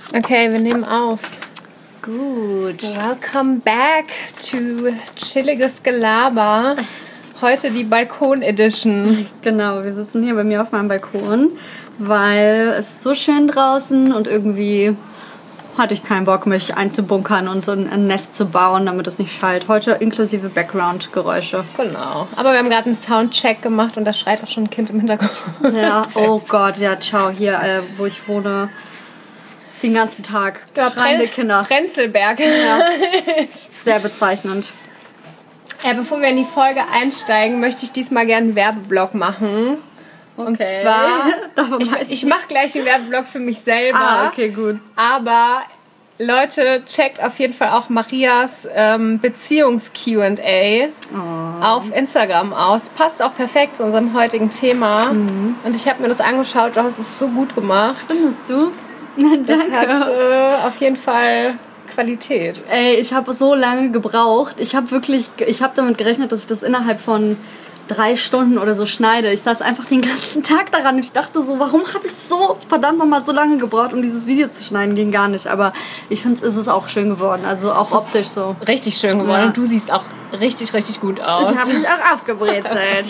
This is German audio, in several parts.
Okay, wir nehmen auf. Gut. Welcome back to chilliges Gelaber. Heute die Balkon-Edition. Genau, wir sitzen hier bei mir auf meinem Balkon, weil es ist so schön draußen und irgendwie hatte ich keinen Bock, mich einzubunkern und so ein Nest zu bauen, damit es nicht schallt. Heute inklusive Background-Geräusche. Genau. Aber wir haben gerade einen Soundcheck gemacht und da schreit auch schon ein Kind im Hintergrund. Ja, oh Gott, ja, ciao. Hier, wo ich wohne, den ganzen Tag schreiende Kinder. Prenzlberg. Ja. Sehr bezeichnend. Bevor wir in die Folge einsteigen, möchte ich diesmal gerne einen Werbeblock machen. Okay. Und zwar, ich mache gleich einen Werbeblock für mich selber. Ah, okay, gut. Aber Leute, checkt auf jeden Fall auch Marias Beziehungs-Q&A auf Instagram aus. Passt auch perfekt zu unserem heutigen Thema. Mhm. Und ich habe mir das angeschaut, du hast es so gut gemacht. Findest du? Das hat auf jeden Fall Qualität. Ey, ich habe so lange gebraucht. Ich habe damit gerechnet, dass ich das innerhalb von 3 Stunden oder so schneide. Ich saß einfach den ganzen Tag daran und ich dachte so, warum habe ich so verdammt nochmal so lange gebraucht, um dieses Video zu schneiden? Ging gar nicht. Aber ich finde, es ist auch schön geworden. Also auch optisch so. Richtig schön geworden. Ja. Und du siehst auch richtig, richtig gut aus. Ich habe mich auch aufgebrezelt.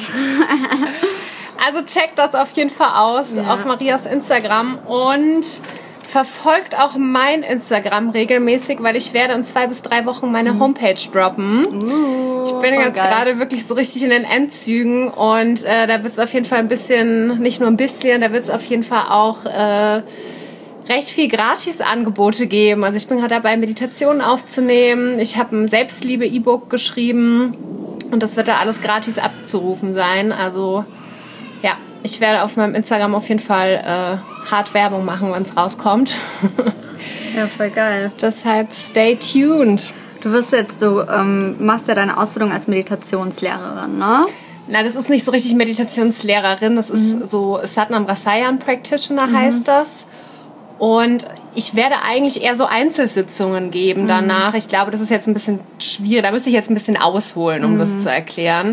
Also checkt das auf jeden Fall aus auf Marias Instagram und verfolgt auch mein Instagram regelmäßig, weil ich werde in 2 bis 3 Wochen meine Homepage droppen. Ich bin jetzt gerade wirklich so richtig in den Endzügen und da wird es auf jeden Fall ein bisschen, nicht nur ein bisschen, da wird es auf jeden Fall auch recht viel Gratis-Angebote geben. Also ich bin gerade dabei, Meditationen aufzunehmen. Ich habe ein Selbstliebe-E-Book geschrieben und das wird da alles gratis abzurufen sein. Also ja, ich werde auf meinem Instagram auf jeden Fall hart Werbung machen, wenn es rauskommt. Ja, voll geil. Deshalb stay tuned. Du machst ja deine Ausbildung als Meditationslehrerin, ne? Na, das ist nicht so richtig Meditationslehrerin. Das ist so Satnam Rasayan Practitioner heißt das. Und ich werde eigentlich eher so Einzelsitzungen geben danach. Ich glaube, das ist jetzt ein bisschen schwierig. Da müsste ich jetzt ein bisschen ausholen, um das zu erklären.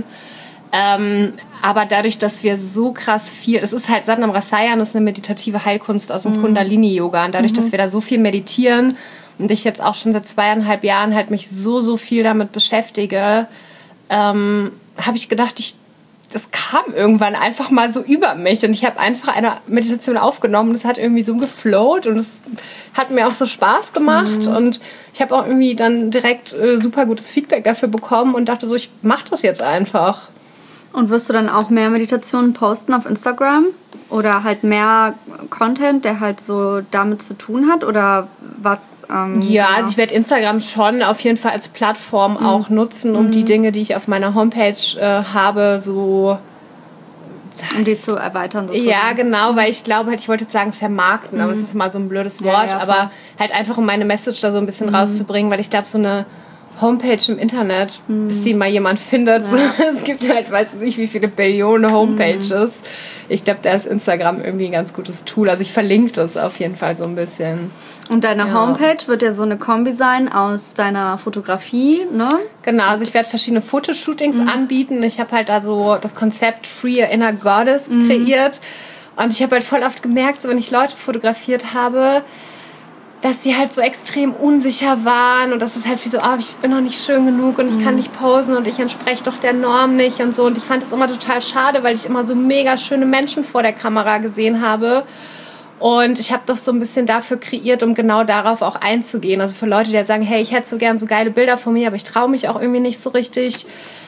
Aber dadurch, dass wir so krass viel, es ist halt Satnam Rasayan, ist eine meditative Heilkunst aus dem Kundalini-Yoga und dadurch, dass wir da so viel meditieren und ich jetzt auch schon seit 2,5 Jahren halt mich so viel damit beschäftige, habe ich gedacht, das kam irgendwann einfach mal so über mich und ich habe einfach eine Meditation aufgenommen und es hat irgendwie so geflowt und es hat mir auch so Spaß gemacht und ich habe auch irgendwie dann direkt super gutes Feedback dafür bekommen und dachte so, ich mache das jetzt einfach. Und wirst du dann auch mehr Meditationen posten auf Instagram? Oder halt mehr Content, der halt so damit zu tun hat? Oder was? Also ich werde Instagram schon auf jeden Fall als Plattform auch nutzen, um die Dinge, die ich auf meiner Homepage habe, so... Um die zu erweitern sozusagen. Ja, genau, weil ich glaube, ich wollte jetzt sagen vermarkten, aber es ist mal so ein blödes Wort, aber halt einfach, um meine Message da so ein bisschen rauszubringen, weil ich glaube, so eine Homepage im Internet, bis die mal jemand findet. Ja. Es gibt halt, weiß ich nicht, wie viele Billionen Homepages. Ich glaube, da ist Instagram irgendwie ein ganz gutes Tool. Also ich verlinke das auf jeden Fall so ein bisschen. Und deine Homepage wird ja so eine Kombi sein aus deiner Fotografie, ne? Genau, also ich werde verschiedene Fotoshootings anbieten. Ich habe halt da so das Konzept Free Your Inner Goddess kreiert. Und ich habe halt voll oft gemerkt, so wenn ich Leute fotografiert habe, dass die halt so extrem unsicher waren und das ist halt wie so, ich bin noch nicht schön genug und ich kann nicht posen und ich entspreche doch der Norm nicht und so. Und ich fand das immer total schade, weil ich immer so mega schöne Menschen vor der Kamera gesehen habe. Und ich habe das so ein bisschen dafür kreiert, um genau darauf auch einzugehen. Also für Leute, die halt sagen, hey, ich hätte so gern so geile Bilder von mir, aber ich traue mich auch irgendwie nicht so richtig.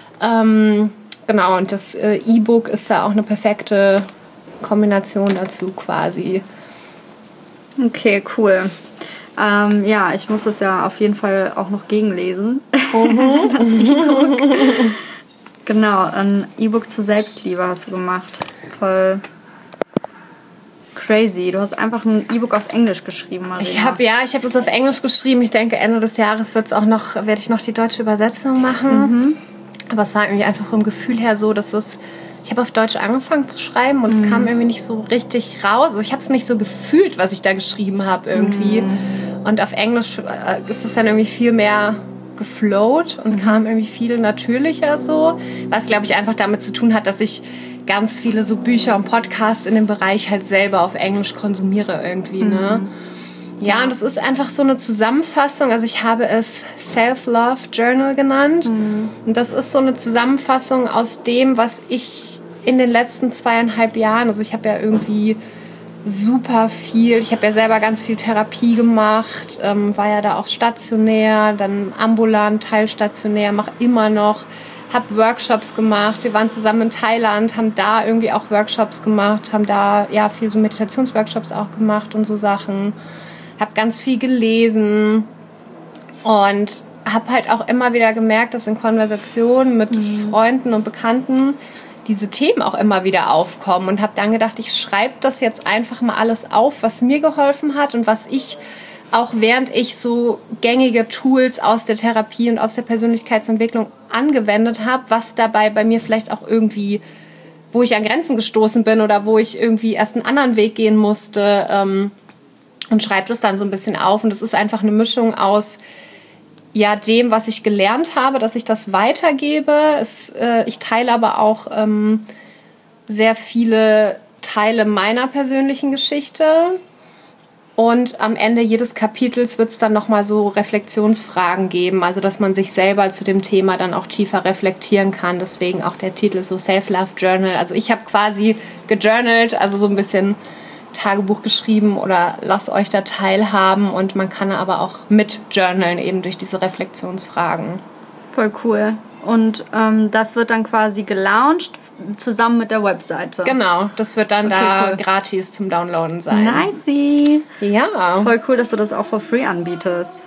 Genau, und das E-Book ist da auch eine perfekte Kombination dazu quasi. Okay, cool. Ich muss das ja auf jeden Fall auch noch gegenlesen. Das E-Book. Genau, ein E-Book zur Selbstliebe hast du gemacht. Voll crazy. Du hast einfach ein E-Book auf Englisch geschrieben, Maria. Ich habe das auf Englisch geschrieben. Ich denke, Ende des Jahres werde ich noch die deutsche Übersetzung machen. Aber es war irgendwie einfach vom Gefühl her so, dass ich habe auf Deutsch angefangen zu schreiben und es kam irgendwie nicht so richtig raus. Also ich habe es nicht so gefühlt, was ich da geschrieben habe irgendwie. Und auf Englisch ist es dann irgendwie viel mehr geflowt und kam irgendwie viel natürlicher so. Was, glaube ich, einfach damit zu tun hat, dass ich ganz viele so Bücher und Podcasts in dem Bereich halt selber auf Englisch konsumiere irgendwie, ne? Ja, und es ist einfach so eine Zusammenfassung. Also ich habe es Self-Love Journal genannt. Und das ist so eine Zusammenfassung aus dem, was ich in den letzten 2,5 Jahren, also ich habe ja irgendwie super viel, ich habe ja selber ganz viel Therapie gemacht, war ja da auch stationär, dann ambulant, teilstationär, mache immer noch, habe Workshops gemacht. Wir waren zusammen in Thailand, haben da irgendwie auch Workshops gemacht, haben da ja viel so Meditationsworkshops auch gemacht und so Sachen. Habe ganz viel gelesen und habe halt auch immer wieder gemerkt, dass in Konversationen mit Freunden und Bekannten diese Themen auch immer wieder aufkommen und habe dann gedacht, ich schreibe das jetzt einfach mal alles auf, was mir geholfen hat und was ich auch während ich so gängige Tools aus der Therapie und aus der Persönlichkeitsentwicklung angewendet habe, was dabei bei mir vielleicht auch irgendwie, wo ich an Grenzen gestoßen bin oder wo ich irgendwie erst einen anderen Weg gehen musste, und schreibe das dann so ein bisschen auf. Und das ist einfach eine Mischung aus ja, dem, was ich gelernt habe, dass ich das weitergebe. Ich teile aber auch sehr viele Teile meiner persönlichen Geschichte. Und am Ende jedes Kapitels wird es dann nochmal so Reflexionsfragen geben. Also, dass man sich selber zu dem Thema dann auch tiefer reflektieren kann. Deswegen auch der Titel so Self-Love Journal. Also, ich habe quasi gejournalt, also so ein bisschen Tagebuch geschrieben oder lasst euch da teilhaben und man kann aber auch mit journalen eben durch diese Reflexionsfragen. Voll cool. Und das wird dann quasi gelauncht zusammen mit der Webseite. Genau, das wird dann cool. Gratis zum Downloaden sein. Nicey. Ja. Voll cool, dass du das auch for free anbietest.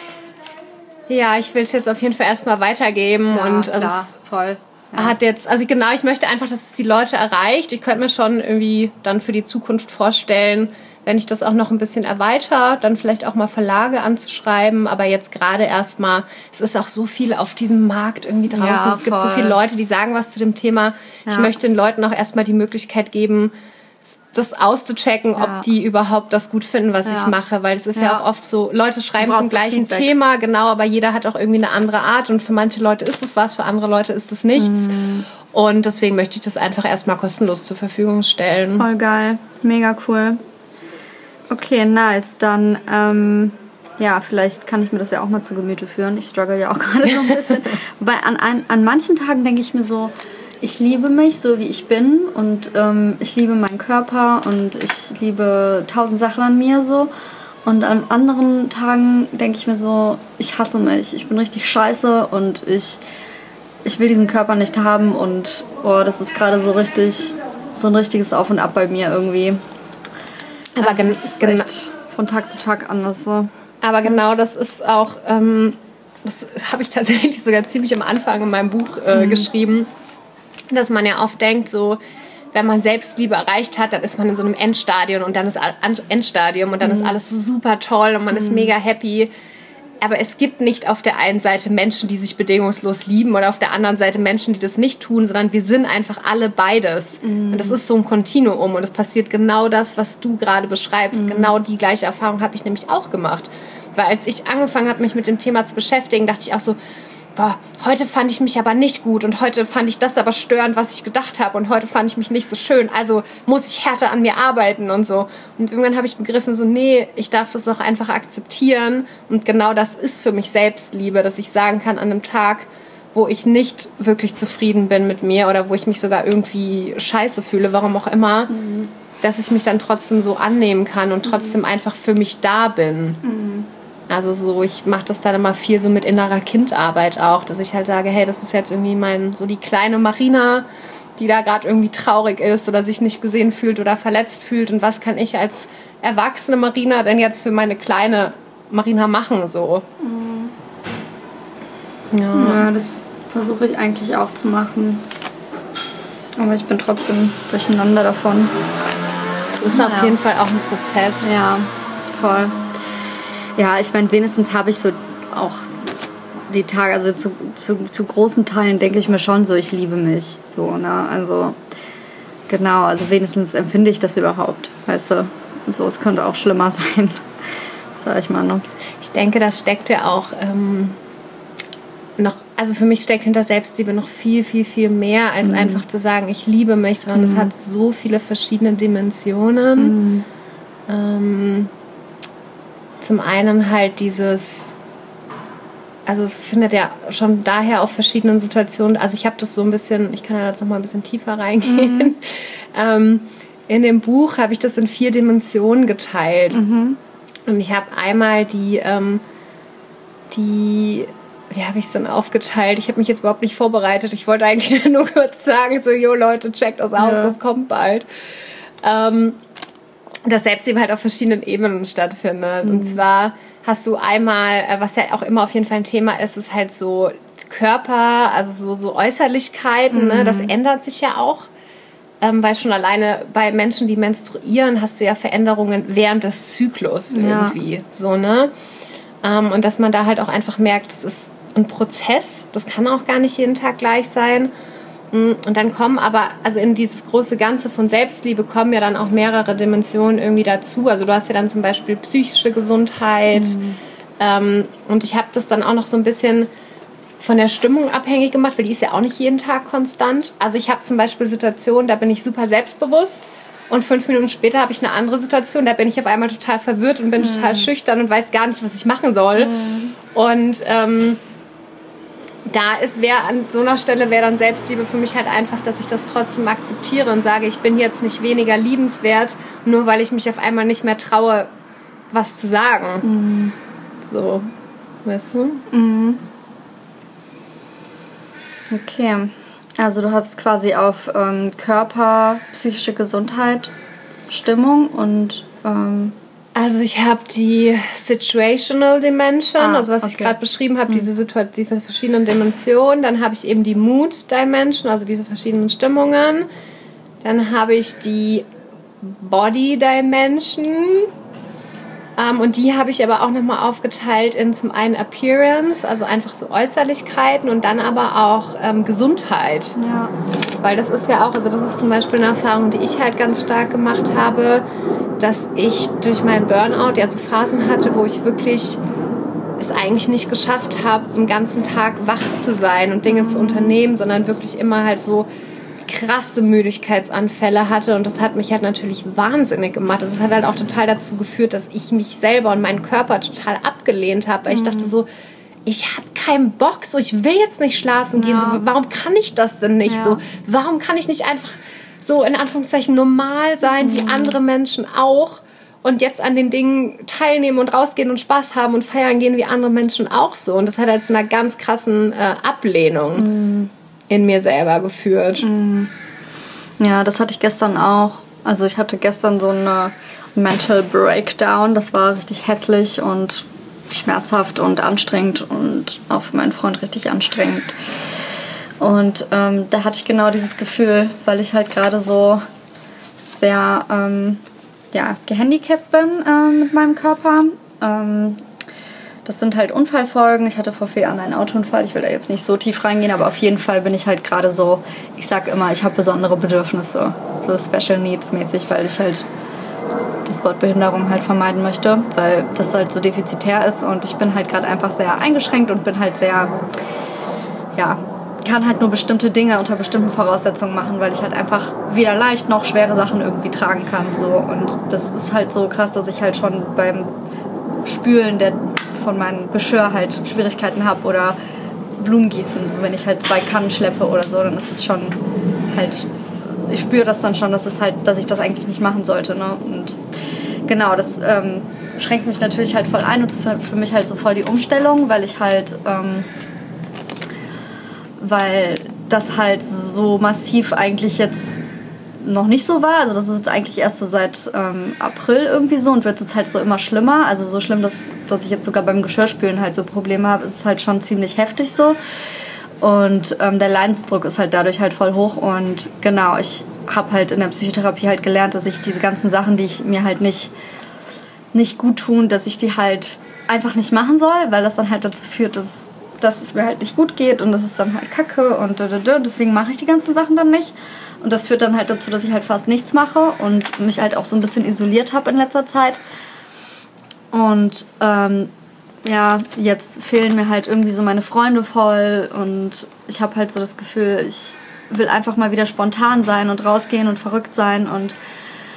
Ja, ich will es jetzt auf jeden Fall erstmal weitergeben. Ja, und klar, also voll. Ja. Hat jetzt, also genau, ich möchte einfach, dass es die Leute erreicht. Ich könnte mir schon irgendwie dann für die Zukunft vorstellen, wenn ich das auch noch ein bisschen erweitere, dann vielleicht auch mal Verlage anzuschreiben. Aber jetzt gerade erstmal, es ist auch so viel auf diesem Markt irgendwie draußen. Ja, es gibt so viele Leute, die sagen was zu dem Thema. Ja. Ich möchte den Leuten auch erstmal die Möglichkeit geben, das auszuchecken, ob die überhaupt das gut finden, was ich mache. Weil es ist ja auch oft so, Leute schreiben zum gleichen Thema, genau, aber jeder hat auch irgendwie eine andere Art. Und für manche Leute ist es was, für andere Leute ist es nichts. Und deswegen möchte ich das einfach erstmal kostenlos zur Verfügung stellen. Voll geil, mega cool. Okay, nice. Dann, vielleicht kann ich mir das ja auch mal zu Gemüte führen. Ich struggle ja auch gerade so ein bisschen. Weil an manchen Tagen denke ich mir so, ich liebe mich so, wie ich bin und ich liebe meinen Körper und ich liebe 1000 Sachen an mir so. Und an anderen Tagen denke ich mir so, ich hasse mich, ich bin richtig scheiße und ich will diesen Körper nicht haben und das ist gerade so ein richtiges Auf und Ab bei mir irgendwie. Aber das ist echt von Tag zu Tag anders so. Aber genau das ist auch, das habe ich tatsächlich sogar ziemlich am Anfang in meinem Buch geschrieben, dass man ja oft denkt, so, wenn man Selbstliebe erreicht hat, dann ist man in so einem Endstadium und dann ist alles super toll und man ist mega happy. Aber es gibt nicht auf der einen Seite Menschen, die sich bedingungslos lieben oder auf der anderen Seite Menschen, die das nicht tun, sondern wir sind einfach alle beides. Und das ist so ein Kontinuum und es passiert genau das, was du gerade beschreibst. Genau die gleiche Erfahrung habe ich nämlich auch gemacht. Weil als ich angefangen habe, mich mit dem Thema zu beschäftigen, dachte ich auch so, heute fand ich mich aber nicht gut und heute fand ich das aber störend, was ich gedacht habe und heute fand ich mich nicht so schön, also muss ich härter an mir arbeiten und so. Und irgendwann habe ich begriffen, so nee, ich darf das auch einfach akzeptieren und genau das ist für mich Selbstliebe, dass ich sagen kann, an einem Tag, wo ich nicht wirklich zufrieden bin mit mir oder wo ich mich sogar irgendwie scheiße fühle, warum auch immer, dass ich mich dann trotzdem so annehmen kann und trotzdem einfach für mich da bin. Also so, ich mache das dann immer viel so mit innerer Kindarbeit auch, dass ich halt sage, hey, das ist jetzt irgendwie so die kleine Marina, die da gerade irgendwie traurig ist oder sich nicht gesehen fühlt oder verletzt fühlt und was kann ich als erwachsene Marina denn jetzt für meine kleine Marina machen, so. Ja, das versuche ich eigentlich auch zu machen. Aber ich bin trotzdem durcheinander davon. Das ist auf jeden Fall auch ein Prozess. Ja, voll. Ja, ich meine, wenigstens habe ich so auch die Tage, also zu großen Teilen denke ich mir schon so, ich liebe mich. So, ne? Also, genau, also wenigstens empfinde ich das überhaupt, weißt du. So, es könnte auch schlimmer sein, sag ich mal, ne? Ich denke, das steckt ja auch noch, also für mich steckt hinter Selbstliebe noch viel, viel, viel mehr, als einfach zu sagen, ich liebe mich, sondern es hat so viele verschiedene Dimensionen. zum einen halt dieses, also es findet ja schon daher auf verschiedenen Situationen, also ich habe das so ein bisschen, ich kann ja jetzt noch mal ein bisschen tiefer reingehen. In dem Buch habe ich das in 4 Dimensionen geteilt. Und ich habe einmal die wie habe ich es denn aufgeteilt? Ich habe mich jetzt überhaupt nicht vorbereitet. Ich wollte eigentlich nur kurz sagen, so, jo Leute, checkt das aus, das kommt bald. Dass Selbstliebe halt auf verschiedenen Ebenen stattfindet. Und zwar hast du einmal, was ja auch immer auf jeden Fall ein Thema ist, ist halt so Körper, also so Äußerlichkeiten, ne? Das ändert sich ja auch. Weil schon alleine bei Menschen, die menstruieren, hast du ja Veränderungen während des Zyklus irgendwie. So, ne? Und dass man da halt auch einfach merkt, das ist ein Prozess, das kann auch gar nicht jeden Tag gleich sein. Und dann kommen aber, also in dieses große Ganze von Selbstliebe kommen ja dann auch mehrere Dimensionen irgendwie dazu. Also du hast ja dann zum Beispiel psychische Gesundheit. Und ich habe das dann auch noch so ein bisschen von der Stimmung abhängig gemacht, weil die ist ja auch nicht jeden Tag konstant. Also ich habe zum Beispiel Situationen, da bin ich super selbstbewusst. Und 5 Minuten später habe ich eine andere Situation, da bin ich auf einmal total verwirrt und bin total schüchtern und weiß gar nicht, was ich machen soll. Und an so einer Stelle wäre dann Selbstliebe für mich halt einfach, dass ich das trotzdem akzeptiere und sage, ich bin jetzt nicht weniger liebenswert, nur weil ich mich auf einmal nicht mehr traue, was zu sagen. So, weißt du? Okay. Also du hast quasi auf Körper, psychische Gesundheit, Stimmung und... Also ich habe die Situational Dimension, also was ich gerade beschrieben habe, diese verschiedenen Dimensionen. Dann habe ich eben die Mood Dimension, also diese verschiedenen Stimmungen. Dann habe ich die Body Dimension. Und die habe ich aber auch nochmal aufgeteilt in zum einen Appearance, also einfach so Äußerlichkeiten und dann aber auch Gesundheit. Ja. Weil das ist ja auch, also das ist zum Beispiel eine Erfahrung, die ich halt ganz stark gemacht habe, dass ich durch meinen Burnout ja so Phasen hatte, wo ich wirklich es eigentlich nicht geschafft habe, den ganzen Tag wach zu sein und Dinge zu unternehmen, sondern wirklich immer halt so krasse Müdigkeitsanfälle hatte und das hat mich halt natürlich wahnsinnig gemacht. Das hat halt auch total dazu geführt, dass ich mich selber und meinen Körper total abgelehnt habe, weil ich dachte so, ich habe keinen Bock, so ich will jetzt nicht schlafen gehen, so warum kann ich das denn nicht so? Warum kann ich nicht einfach so in Anführungszeichen normal sein wie andere Menschen auch und jetzt an den Dingen teilnehmen und rausgehen und Spaß haben und feiern gehen wie andere Menschen auch so und das hat halt zu einer ganz krassen Ablehnung in mir selber geführt. Ja, das hatte ich gestern auch. Also ich hatte gestern so eine Mental Breakdown. Das war richtig hässlich und schmerzhaft und anstrengend und auch für meinen Freund richtig anstrengend. Und da hatte ich genau dieses Gefühl, weil ich halt gerade so sehr gehandicapt bin mit meinem Körper. Das sind halt Unfallfolgen. Ich hatte vor 4 Jahren einen Autounfall. Ich will da jetzt nicht so tief reingehen, aber auf jeden Fall bin ich halt gerade so, ich sag immer, ich habe besondere Bedürfnisse, so Special Needs mäßig, weil ich halt das Wort Behinderung halt vermeiden möchte, weil das halt so defizitär ist und ich bin halt gerade einfach sehr eingeschränkt und bin halt sehr, kann halt nur bestimmte Dinge unter bestimmten Voraussetzungen machen, weil ich halt einfach weder leicht noch schwere Sachen irgendwie tragen kann. So. Und das ist halt so krass, dass ich halt schon beim Spülen von meinem Geschirr halt Schwierigkeiten habe oder Blumengießen, wenn ich halt 2 Kannen schleppe oder so, dann ist es schon halt, ich spüre das dann schon, dass ich das eigentlich nicht machen sollte, ne? Und genau, das schränkt mich natürlich halt voll ein und ist für mich halt so voll die Umstellung, weil ich halt weil das halt so massiv eigentlich jetzt noch nicht so war. Also das ist jetzt eigentlich erst so seit April irgendwie so und wird jetzt halt so immer schlimmer. Also so schlimm, dass ich jetzt sogar beim Geschirrspülen halt so Probleme habe, ist halt schon ziemlich heftig so. Und der Leidensdruck ist halt dadurch halt voll hoch. Und genau, ich habe halt in der Psychotherapie halt gelernt, dass ich diese ganzen Sachen, die ich mir halt nicht gut tun, dass ich die halt einfach nicht machen soll, weil das dann halt dazu führt, dass es mir halt nicht gut geht und das ist dann halt kacke und deswegen mache ich die ganzen Sachen dann nicht. Und das führt dann halt dazu, dass ich halt fast nichts mache und mich halt auch so ein bisschen isoliert habe in letzter Zeit. Und jetzt fehlen mir halt irgendwie so meine Freunde voll und ich habe halt so das Gefühl, ich will einfach mal wieder spontan sein und rausgehen und verrückt sein und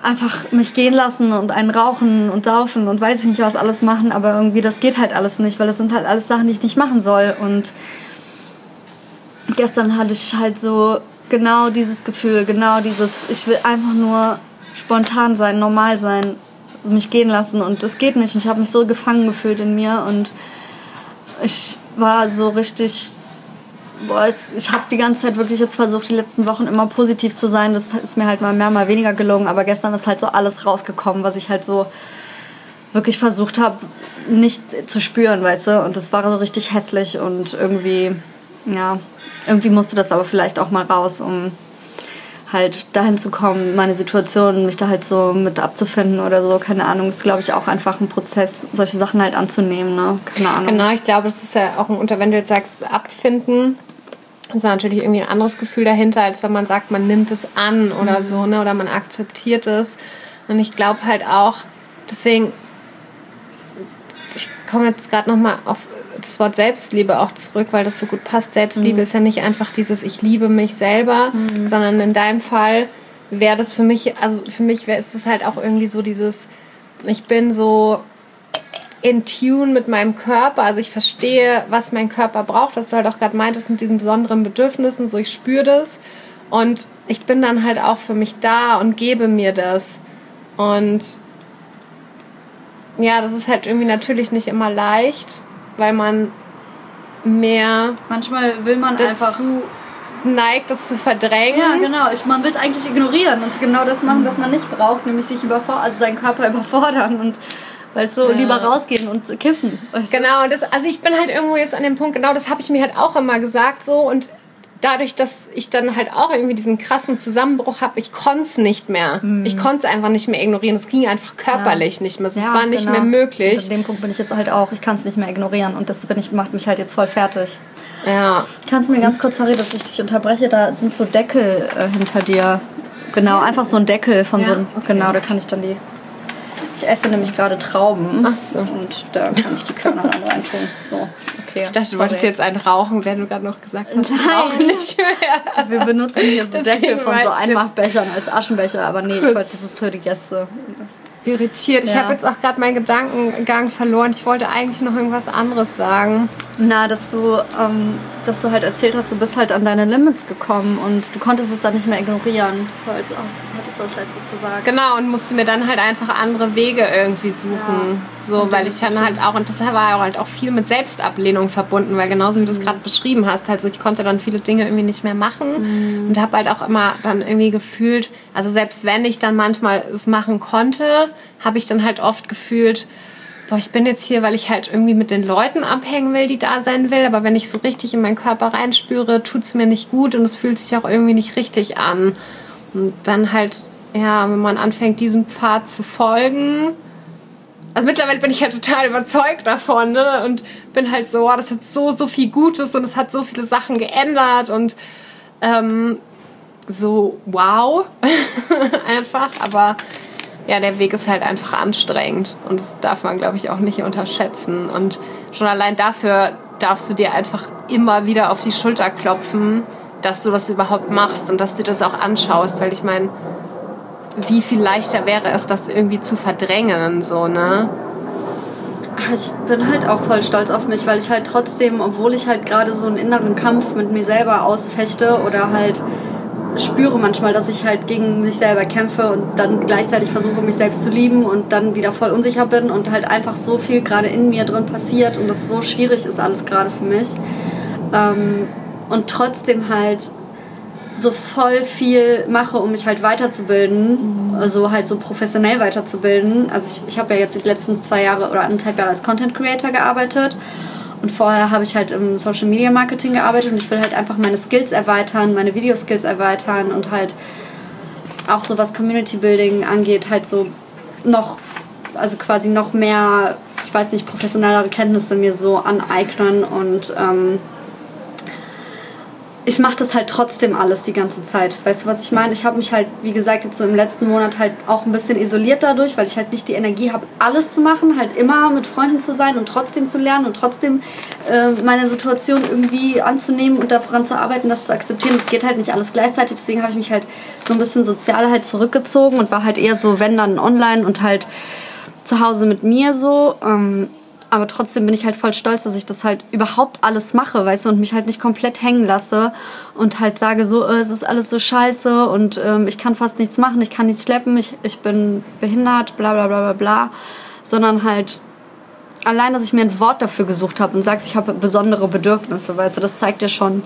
einfach mich gehen lassen und einen rauchen und saufen und weiß ich nicht was alles machen, aber irgendwie das geht halt alles nicht, weil das sind halt alles Sachen, die ich nicht machen soll. Und gestern hatte ich halt so genau dieses Gefühl, genau dieses, ich will einfach nur spontan sein, normal sein, mich gehen lassen und das geht nicht. Ich habe mich so gefangen gefühlt in mir und ich war so richtig... ich habe die ganze Zeit wirklich jetzt versucht, die letzten Wochen immer positiv zu sein. Das ist mir halt mal mehr, mal weniger gelungen. Aber gestern ist halt so alles rausgekommen, was ich halt so wirklich versucht habe, nicht zu spüren, weißt du. Und das war so richtig hässlich und irgendwie, ja, irgendwie musste das aber vielleicht auch mal raus, um halt dahin zu kommen, meine Situation, mich da halt so mit abzufinden oder so. Keine Ahnung, ist, glaube ich, auch einfach ein Prozess, solche Sachen halt anzunehmen, ne? Keine Ahnung. Genau, ich glaube, das ist ja auch wenn du jetzt sagst, abfinden, ist natürlich irgendwie ein anderes Gefühl dahinter, als wenn man sagt, man nimmt es an oder so, ne? Oder man akzeptiert es. Und ich glaube halt auch, deswegen, ich komme jetzt gerade nochmal auf das Wort Selbstliebe auch zurück, weil das so gut passt. Selbstliebe ist ja nicht einfach dieses ich liebe mich selber, sondern in deinem Fall wäre das für mich, also für mich ist es halt auch irgendwie so dieses, ich bin so in Tune mit meinem Körper, also ich verstehe, was mein Körper braucht, was du halt auch gerade meintest mit diesen besonderen Bedürfnissen, so ich spüre das und ich bin dann halt auch für mich da und gebe mir das und ja, das ist halt irgendwie natürlich nicht immer leicht, weil man mehr manchmal will man dazu neigt, das zu verdrängen. Ja, genau. Man will es eigentlich ignorieren und genau das machen, was man nicht braucht, nämlich sich also seinen Körper überfordern und weißt du, lieber rausgehen und kiffen. Weißt du? Genau, also ich bin halt irgendwo jetzt an dem Punkt, genau das habe ich mir halt auch immer gesagt so und dadurch, dass ich dann halt auch irgendwie diesen krassen Zusammenbruch habe, ich konnte es nicht mehr. Ich konnte es einfach nicht mehr ignorieren. Es ging einfach körperlich nicht mehr. Es war nicht mehr möglich. Und an dem Punkt bin ich jetzt halt auch. Ich kann es nicht mehr ignorieren und das macht mich halt jetzt voll fertig. Ja. Kannst du mir ganz kurz, sorry, dass ich dich unterbreche, da sind so Deckel hinter dir. Genau, einfach so ein Deckel von so einem, genau, da kann ich dann ich esse nämlich gerade Trauben. Ach so. Und da kann ich die Körner dann reintun. So, okay. Ich dachte, du wolltest jetzt einen rauchen, während du gerade noch gesagt hast. Nein, nicht mehr. Wir benutzen hier so Deckel von so Einmachbechern als Aschenbecher, aber nee, das ist für die Gäste. Irritiert. Ich habe jetzt auch gerade meinen Gedankengang verloren. Ich wollte eigentlich noch irgendwas anderes sagen. Na, dass du halt erzählt hast, du bist halt an deine Limits gekommen und du konntest es dann nicht mehr ignorieren. Das hattest du als letztes gesagt. Genau, und musste mir dann halt einfach andere Wege irgendwie suchen. Ja. So, weil ich dann halt auch, und das war halt auch viel mit Selbstablehnung verbunden, weil genauso wie du es gerade beschrieben hast, halt so, ich konnte dann viele Dinge irgendwie nicht mehr machen und habe halt auch immer dann irgendwie gefühlt, also selbst wenn ich dann manchmal es machen konnte, habe ich dann halt oft gefühlt, boah, ich bin jetzt hier, weil ich halt irgendwie mit den Leuten abhängen will, die da sein will, aber wenn ich so richtig in meinen Körper reinspüre, tut es mir nicht gut und es fühlt sich auch irgendwie nicht richtig an. Und dann halt, ja, wenn man anfängt, diesem Pfad zu folgen, also mittlerweile bin ich halt total überzeugt davon, ne? Und bin halt so, das hat so viel Gutes und es hat so viele Sachen geändert und so, wow, einfach, aber ja, der Weg ist halt einfach anstrengend und das darf man, glaube ich, auch nicht unterschätzen und schon allein dafür darfst du dir einfach immer wieder auf die Schulter klopfen, dass du das überhaupt machst und dass du das auch anschaust, weil ich meine, wie viel leichter wäre es, das irgendwie zu verdrängen, so, ne? Ich bin halt auch voll stolz auf mich, weil ich halt trotzdem, obwohl ich halt gerade so einen inneren Kampf mit mir selber ausfechte oder halt spüre manchmal, dass ich halt gegen mich selber kämpfe und dann gleichzeitig versuche, mich selbst zu lieben und dann wieder voll unsicher bin und halt einfach so viel gerade in mir drin passiert und das so schwierig ist alles gerade für mich. Und trotzdem halt so voll viel mache, um mich halt weiterzubilden, also halt so professionell weiterzubilden. Also ich habe ja jetzt die letzten 2 Jahre oder 1,5 Jahre als Content Creator gearbeitet und vorher habe ich halt im Social Media Marketing gearbeitet und ich will halt einfach meine Skills erweitern, meine Video-Skills erweitern und halt auch so was Community Building angeht, halt so noch, also quasi noch mehr, ich weiß nicht, professionellere Kenntnisse mir so aneignen und ich mache das halt trotzdem alles die ganze Zeit. Weißt du, was ich meine? Ich habe mich halt, wie gesagt, jetzt so im letzten Monat halt auch ein bisschen isoliert dadurch, weil ich halt nicht die Energie habe, alles zu machen, halt immer mit Freunden zu sein und trotzdem zu lernen und trotzdem meine Situation irgendwie anzunehmen und daran zu arbeiten, das zu akzeptieren. Das geht halt nicht alles gleichzeitig, deswegen habe ich mich halt so ein bisschen sozial halt zurückgezogen und war halt eher so, wenn dann online und halt zu Hause mit mir so. Aber trotzdem bin ich halt voll stolz, dass ich das halt überhaupt alles mache, weißt du, und mich halt nicht komplett hängen lasse und halt sage so, es ist alles so scheiße und ich kann fast nichts machen, ich kann nichts schleppen, ich bin behindert, bla bla bla bla bla, sondern halt allein, dass ich mir ein Wort dafür gesucht habe und sagst, ich habe besondere Bedürfnisse, weißt du, das zeigt ja schon,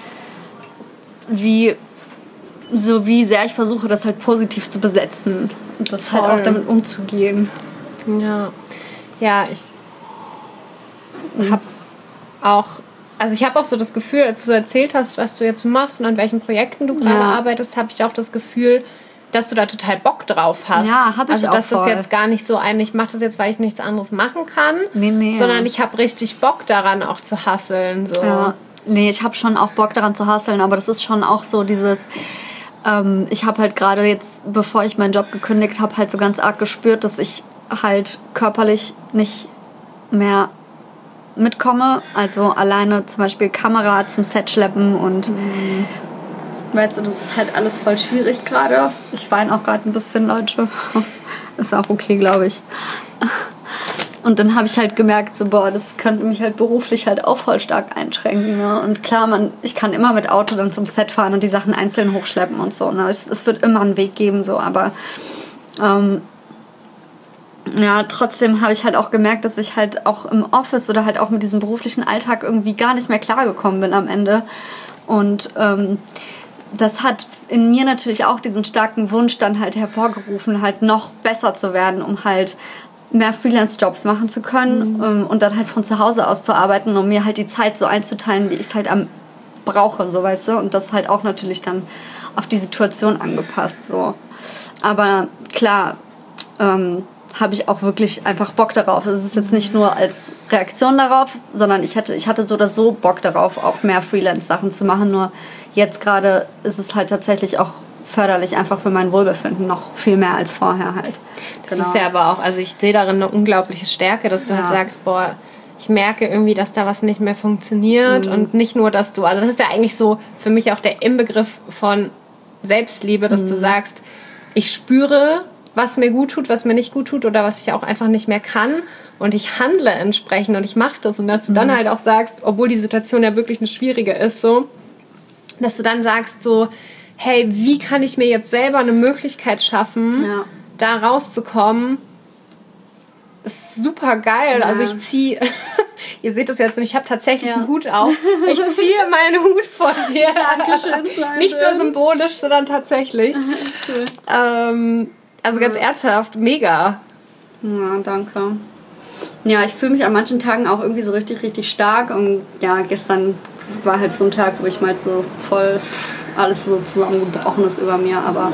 wie sehr ich versuche, das halt positiv zu besetzen und das halt auch damit umzugehen. Ja, ich habe auch so das Gefühl, als du so erzählt hast, was du jetzt machst und an welchen Projekten du gerade arbeitest, habe ich auch das Gefühl, dass du da total Bock drauf hast. Ja, habe ich also, auch dass voll. das jetzt gar nicht so ich mache das jetzt, weil ich nichts anderes machen kann, sondern ich habe richtig Bock daran auch zu hustlen. So. Ja. Nee, ich habe schon auch Bock daran zu hustlen, aber das ist schon auch so dieses... ich habe halt gerade jetzt, bevor ich meinen Job gekündigt habe, halt so ganz arg gespürt, dass ich halt körperlich nicht mehr mitkomme. Also alleine zum Beispiel Kamera zum Set schleppen und weißt du, das ist halt alles voll schwierig gerade. Ich weine auch gerade ein bisschen, Leute. Ist auch okay, glaube ich. Und dann habe ich halt gemerkt, so, boah, das könnte mich halt beruflich halt auch voll stark einschränken. Ne? Und klar, ich kann immer mit Auto dann zum Set fahren und die Sachen einzeln hochschleppen und so. Ne? Es wird immer einen Weg geben, so, aber ja, trotzdem habe ich halt auch gemerkt, dass ich halt auch im Office oder halt auch mit diesem beruflichen Alltag irgendwie gar nicht mehr klargekommen bin am Ende. Und das hat in mir natürlich auch diesen starken Wunsch dann halt hervorgerufen, halt noch besser zu werden, um halt mehr Freelance-Jobs machen zu können und dann halt von zu Hause aus zu arbeiten, um mir halt die Zeit so einzuteilen, wie ich es halt brauche, so, weißt du. Und das halt auch natürlich dann auf die Situation angepasst, so. Aber klar, habe ich auch wirklich einfach Bock darauf. Es ist jetzt nicht nur als Reaktion darauf, sondern ich hatte so oder so Bock darauf, auch mehr Freelance-Sachen zu machen. Nur jetzt gerade ist es halt tatsächlich auch förderlich, einfach für mein Wohlbefinden noch viel mehr als vorher halt. Das ist ja aber auch, also ich sehe darin eine unglaubliche Stärke, dass du halt sagst, boah, ich merke irgendwie, dass da was nicht mehr funktioniert und nicht nur, dass du, also das ist ja eigentlich so für mich auch der Inbegriff von Selbstliebe, dass du sagst, ich spüre, was mir gut tut, was mir nicht gut tut oder was ich auch einfach nicht mehr kann und ich handle entsprechend und ich mache das und dass du dann halt auch sagst, obwohl die Situation ja wirklich eine schwierige ist, so, dass du dann sagst so, hey, wie kann ich mir jetzt selber eine Möglichkeit schaffen, da rauszukommen? Ist super geil. Ja. Also ich ziehe, ihr seht das jetzt nicht, ich habe tatsächlich einen Hut auf. Ich ziehe meinen Hut von dir. Dankeschön. Nicht nur symbolisch, sondern tatsächlich. Cool. Also ganz ernsthaft, mega. Ja, danke. Ja, ich fühle mich an manchen Tagen auch irgendwie so richtig, richtig stark. Und ja, gestern war halt so ein Tag, wo ich mal so voll alles so zusammengebrochen ist über mir, aber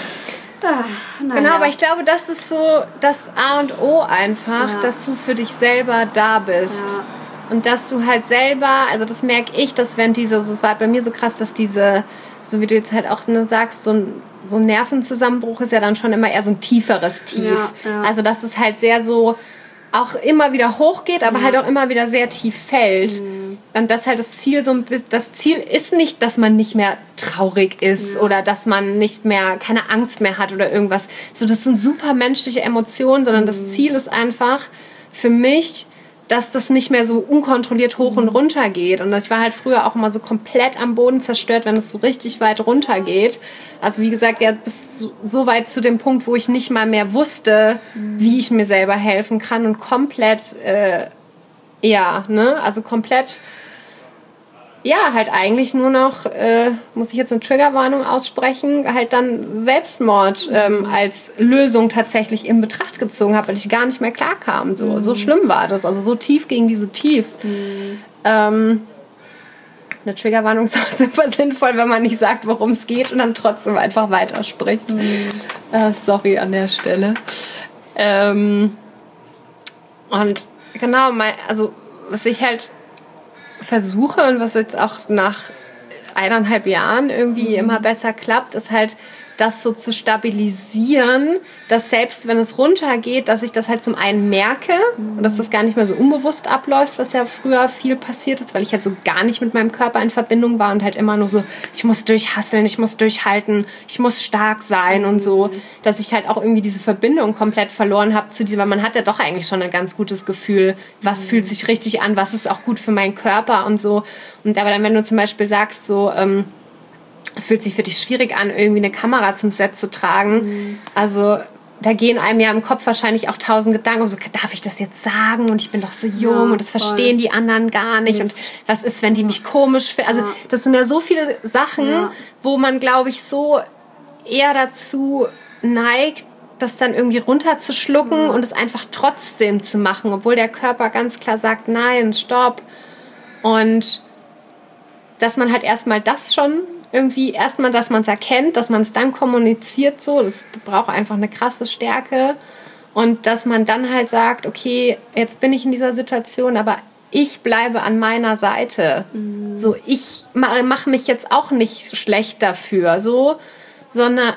Genau, aber ich glaube, das ist so das A und O einfach, dass du für dich selber da bist. Ja. Und dass du halt selber, also das merke ich, dass wenn es war bei mir so krass, dass so wie du jetzt halt auch sagst, so ein Nervenzusammenbruch ist ja dann schon immer eher so ein tieferes Tief. Ja. Also dass es halt sehr so auch immer wieder hochgeht, aber halt auch immer wieder sehr tief fällt. Und das halt das Ziel ist nicht, dass man nicht mehr traurig ist oder dass man nicht mehr keine Angst mehr hat oder irgendwas. So, das sind super menschliche Emotionen, sondern das Ziel ist einfach für mich, dass das nicht mehr so unkontrolliert hoch und runter geht. Und ich war halt früher auch immer so komplett am Boden zerstört, wenn es so richtig weit runter geht. Also wie gesagt, ja, bis so weit zu dem Punkt, wo ich nicht mal mehr wusste, wie ich mir selber helfen kann und komplett, also komplett, halt eigentlich nur noch, muss ich jetzt eine Triggerwarnung aussprechen, halt dann Selbstmord als Lösung tatsächlich in Betracht gezogen habe, weil ich gar nicht mehr klarkam. So schlimm war das. Also so tief gegen diese Tiefs. Eine Triggerwarnung ist auch super sinnvoll, wenn man nicht sagt, worum es geht und dann trotzdem einfach weiterspricht. Sorry an der Stelle. Und genau, also was ich halt versuche und was jetzt auch nach 1,5 Jahren irgendwie immer besser klappt, ist halt das so zu stabilisieren, dass selbst wenn es runtergeht, dass ich das halt zum einen merke und dass das gar nicht mehr so unbewusst abläuft, was ja früher viel passiert ist, weil ich halt so gar nicht mit meinem Körper in Verbindung war und halt immer nur so, ich muss durchhasseln, ich muss durchhalten, ich muss stark sein und so, dass ich halt auch irgendwie diese Verbindung komplett verloren habe zu diesem, weil man hat ja doch eigentlich schon ein ganz gutes Gefühl, was fühlt sich richtig an, was ist auch gut für meinen Körper und so. Und aber dann, wenn du zum Beispiel sagst, so, es fühlt sich für dich schwierig an, irgendwie eine Kamera zum Set zu tragen. Also da gehen einem ja im Kopf wahrscheinlich auch 1000 Gedanken um so, darf ich das jetzt sagen? Und ich bin doch so jung und das verstehen die anderen gar nicht. Und was ist, wenn die mich komisch finden? Also das sind ja so viele Sachen, wo man, glaube ich, so eher dazu neigt, das dann irgendwie runterzuschlucken und es einfach trotzdem zu machen, obwohl der Körper ganz klar sagt, nein, stopp. Und dass man halt erstmal das schon irgendwie, erstmal, dass man es erkennt, dass man es dann kommuniziert so, das braucht einfach eine krasse Stärke und dass man dann halt sagt, okay, jetzt bin ich in dieser Situation, aber ich bleibe an meiner Seite. So, ich mache mich jetzt auch nicht schlecht dafür, so, sondern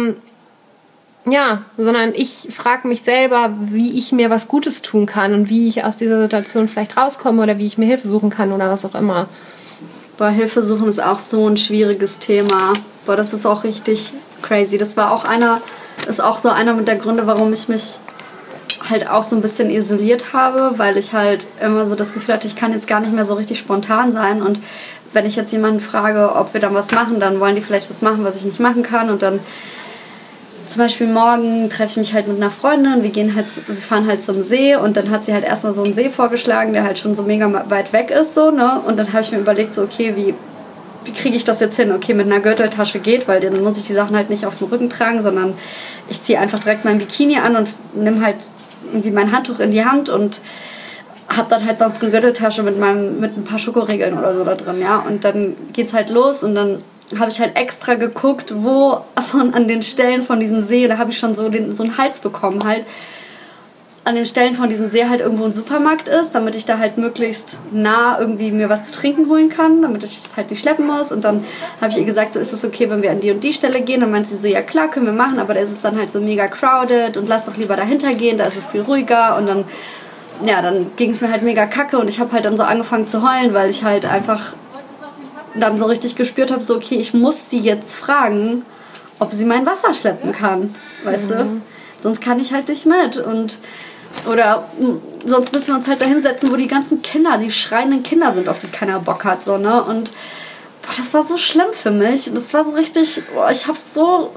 sondern ich frage mich selber, wie ich mir was Gutes tun kann und wie ich aus dieser Situation vielleicht rauskomme oder wie ich mir Hilfe suchen kann oder was auch immer. Boah, Hilfe suchen ist auch so ein schwieriges Thema. Boah, das ist auch richtig crazy. Das war auch einer der Gründe, warum ich mich halt auch so ein bisschen isoliert habe, weil ich halt immer so das Gefühl hatte, ich kann jetzt gar nicht mehr so richtig spontan sein und wenn ich jetzt jemanden frage, ob wir dann was machen, dann wollen die vielleicht was machen, was ich nicht machen kann und dann zum Beispiel morgen treffe ich mich halt mit einer Freundin, wir fahren halt zum See und dann hat sie halt erstmal so einen See vorgeschlagen, der halt schon so mega weit weg ist, so, ne? Und dann habe ich mir überlegt, so, okay, wie kriege ich das jetzt hin? Okay, mit einer Gürteltasche geht, weil dann muss ich die Sachen halt nicht auf dem Rücken tragen, sondern ich ziehe einfach direkt mein Bikini an und nehme halt irgendwie mein Handtuch in die Hand und habe dann halt noch eine Gürteltasche mit ein paar Schokoriegeln oder so da drin, ja? Und dann geht's halt los und dann habe ich halt extra geguckt, wo an den Stellen von diesem See, da habe ich schon so einen Hals bekommen, halt an den Stellen von diesem See halt irgendwo ein Supermarkt ist, damit ich da halt möglichst nah irgendwie mir was zu trinken holen kann, damit ich es halt nicht schleppen muss. Und dann habe ich ihr gesagt, so ist es okay, wenn wir an die und die Stelle gehen. Dann meinte sie so, ja klar, können wir machen, aber da ist es dann halt so mega crowded und lass doch lieber dahinter gehen, da ist es viel ruhiger. Und dann ging es mir halt mega kacke und ich habe halt dann so angefangen zu heulen, weil ich halt einfach dann so richtig gespürt habe, so okay, ich muss sie jetzt fragen, ob sie mein Wasser schleppen kann, weißt du? Sonst kann ich halt nicht mit oder sonst müssen wir uns halt da hinsetzen, wo die ganzen Kinder, die schreienden Kinder sind, auf die keiner Bock hat, so, ne? Und das war so schlimm für mich. Das war so richtig, ich habe so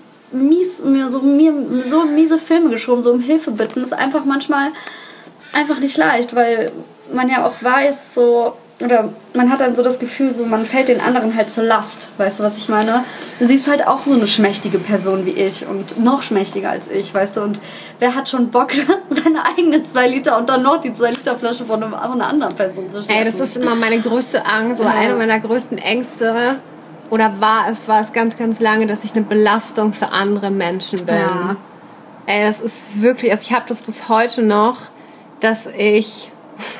miese Filme geschoben, so um Hilfe bitten. Das ist einfach manchmal einfach nicht leicht, weil man ja auch weiß, so, oder man hat dann so das Gefühl, so man fällt den anderen halt zur Last, weißt du, was ich meine? Sie ist halt auch so eine schmächtige Person wie ich und noch schmächtiger als ich, weißt du, und wer hat schon Bock, seine eigenen 2 Liter und dann noch die 2 Liter Flasche von einer anderen Person zu schleppen? Ey, das ist immer meine größte Angst oder eine meiner größten Ängste, oder war es ganz, ganz lange, dass ich eine Belastung für andere Menschen bin. Ja. Ey, das ist wirklich, also ich habe das bis heute noch, dass ich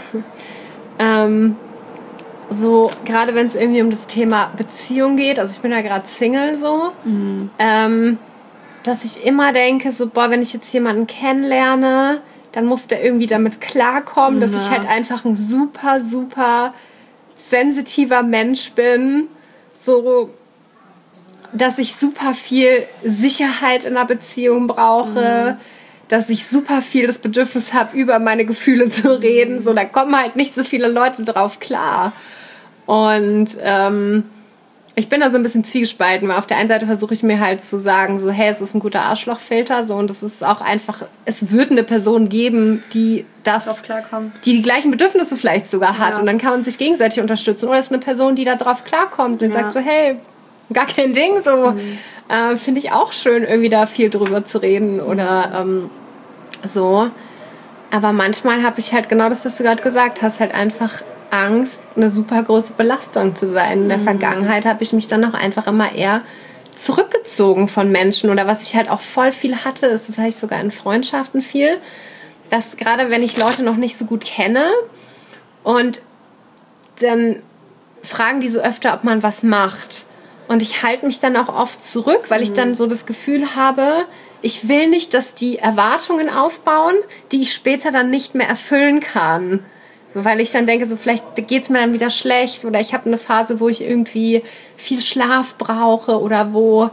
so, gerade wenn es irgendwie um das Thema Beziehung geht, also ich bin ja gerade Single so, dass ich immer denke, so, boah, wenn ich jetzt jemanden kennenlerne, dann muss der irgendwie damit klarkommen, dass ich halt einfach ein super, super sensitiver Mensch bin, so, dass ich super viel Sicherheit in einer Beziehung brauche, dass ich super viel das Bedürfnis habe, über meine Gefühle zu reden, so, da kommen halt nicht so viele Leute drauf klar. Und ich bin da so ein bisschen zwiegespalten, weil auf der einen Seite versuche ich mir halt zu sagen, so, hey, es ist ein guter Arschlochfilter, so, und es ist auch einfach, es wird eine Person geben, die die gleichen Bedürfnisse vielleicht sogar hat, und dann kann man sich gegenseitig unterstützen, oder es ist eine Person, die da drauf klarkommt und sagt so, hey, gar kein Ding, so, finde ich auch schön, irgendwie da viel drüber zu reden oder so. Aber manchmal habe ich halt genau das, was du gerade gesagt hast, halt einfach Angst, eine super große Belastung zu sein. In der Vergangenheit habe ich mich dann auch einfach immer eher zurückgezogen von Menschen, oder was ich halt auch voll viel hatte, ist, das hatte ich sogar in Freundschaften viel, dass gerade wenn ich Leute noch nicht so gut kenne und dann fragen die so öfter, ob man was macht. Und ich halte mich dann auch oft zurück, weil ich dann so das Gefühl habe, ich will nicht, dass die Erwartungen aufbauen, die ich später dann nicht mehr erfüllen kann. Weil ich dann denke, so vielleicht geht's mir dann wieder schlecht oder ich habe eine Phase, wo ich irgendwie viel Schlaf brauche oder wo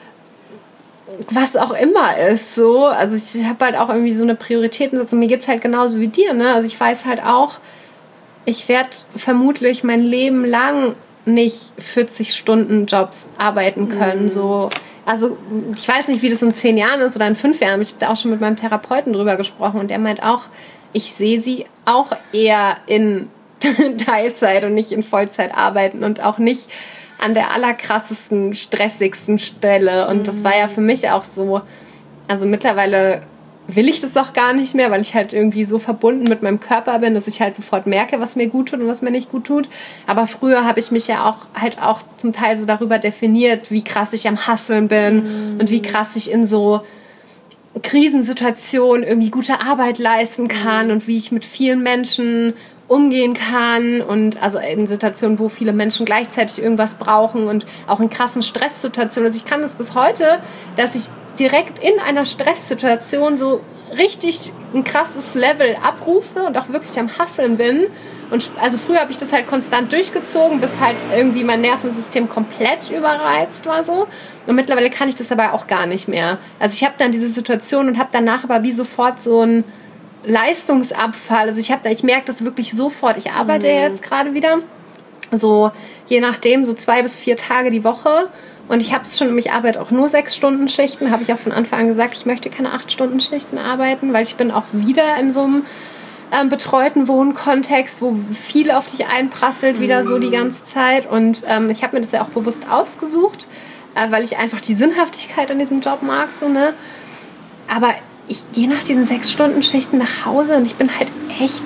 was auch immer ist. So. Also ich habe halt auch irgendwie so eine Prioritätensetzung. Mir geht's halt genauso wie dir. Ne? Also ich weiß halt auch, ich werde vermutlich mein Leben lang nicht 40-Stunden-Jobs arbeiten können. So. Also ich weiß nicht, wie das in 10 Jahren ist oder in 5 Jahren. Ich habe da auch schon mit meinem Therapeuten drüber gesprochen und der meint auch, ich sehe sie auch eher in Teilzeit und nicht in Vollzeit arbeiten und auch nicht an der allerkrassesten, stressigsten Stelle. Und das war ja für mich auch so, also mittlerweile will ich das auch gar nicht mehr, weil ich halt irgendwie so verbunden mit meinem Körper bin, dass ich halt sofort merke, was mir gut tut und was mir nicht gut tut. Aber früher habe ich mich ja auch zum Teil so darüber definiert, wie krass ich am Hustlen bin und wie krass ich in so Krisensituationen irgendwie gute Arbeit leisten kann und wie ich mit vielen Menschen umgehen kann und also in Situationen, wo viele Menschen gleichzeitig irgendwas brauchen und auch in krassen Stresssituationen. Also ich kann das bis heute, dass ich direkt in einer Stresssituation so richtig ein krasses Level abrufe und auch wirklich am Hustlen bin. Und also früher habe ich das halt konstant durchgezogen, bis halt irgendwie mein Nervensystem komplett überreizt war so. Und mittlerweile kann ich das aber auch gar nicht mehr. Also ich habe dann diese Situation und habe danach aber wie sofort so ein Leistungsabfall. Also ich merke das wirklich sofort. Ich arbeite jetzt gerade wieder so je nachdem so 2 bis 4 Tage die Woche. Und ich habe es schon, ich arbeite auch nur 6-Stunden-Schichten. Habe ich auch von Anfang an gesagt, ich möchte keine 8-Stunden-Schichten arbeiten, weil ich bin auch wieder in so einem betreuten Wohnkontext, wo viel auf dich einprasselt, wieder so die ganze Zeit. Und ich habe mir das ja auch bewusst ausgesucht, weil ich einfach die Sinnhaftigkeit an diesem Job mag. So, ne? Aber ich gehe nach diesen 6-Stunden-Schichten nach Hause und ich bin halt echt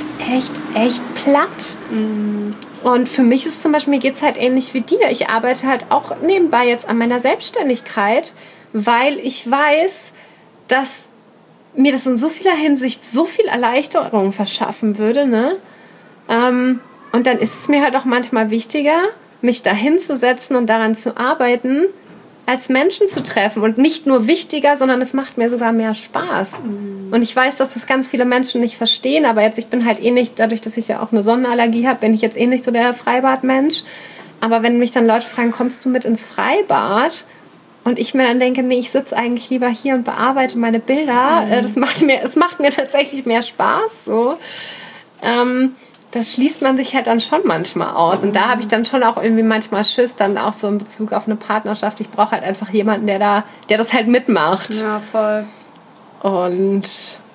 platt. Und für mich ist es zum Beispiel, mir geht es halt ähnlich wie dir. Ich arbeite halt auch nebenbei jetzt an meiner Selbstständigkeit, weil ich weiß, dass mir das in so vieler Hinsicht so viel Erleichterung verschaffen würde. Ne? Und dann ist es mir halt auch manchmal wichtiger, mich da hinzusetzen und daran zu arbeiten, als Menschen zu treffen. Und nicht nur wichtiger, sondern es macht mir sogar mehr Spaß. Und ich weiß, dass das ganz viele Menschen nicht verstehen, aber jetzt, ich bin halt nicht, dadurch, dass ich ja auch eine Sonnenallergie habe, bin ich jetzt nicht so der Freibadmensch. Aber wenn mich dann Leute fragen, kommst du mit ins Freibad? Und ich mir dann denke, nee, ich sitze eigentlich lieber hier und bearbeite meine Bilder. Es macht mir tatsächlich mehr Spaß. So. Das schließt man sich halt dann schon manchmal aus. Und da habe ich dann schon auch irgendwie manchmal Schiss, dann auch so in Bezug auf eine Partnerschaft. Ich brauche halt einfach jemanden, der das halt mitmacht. Ja, voll. Und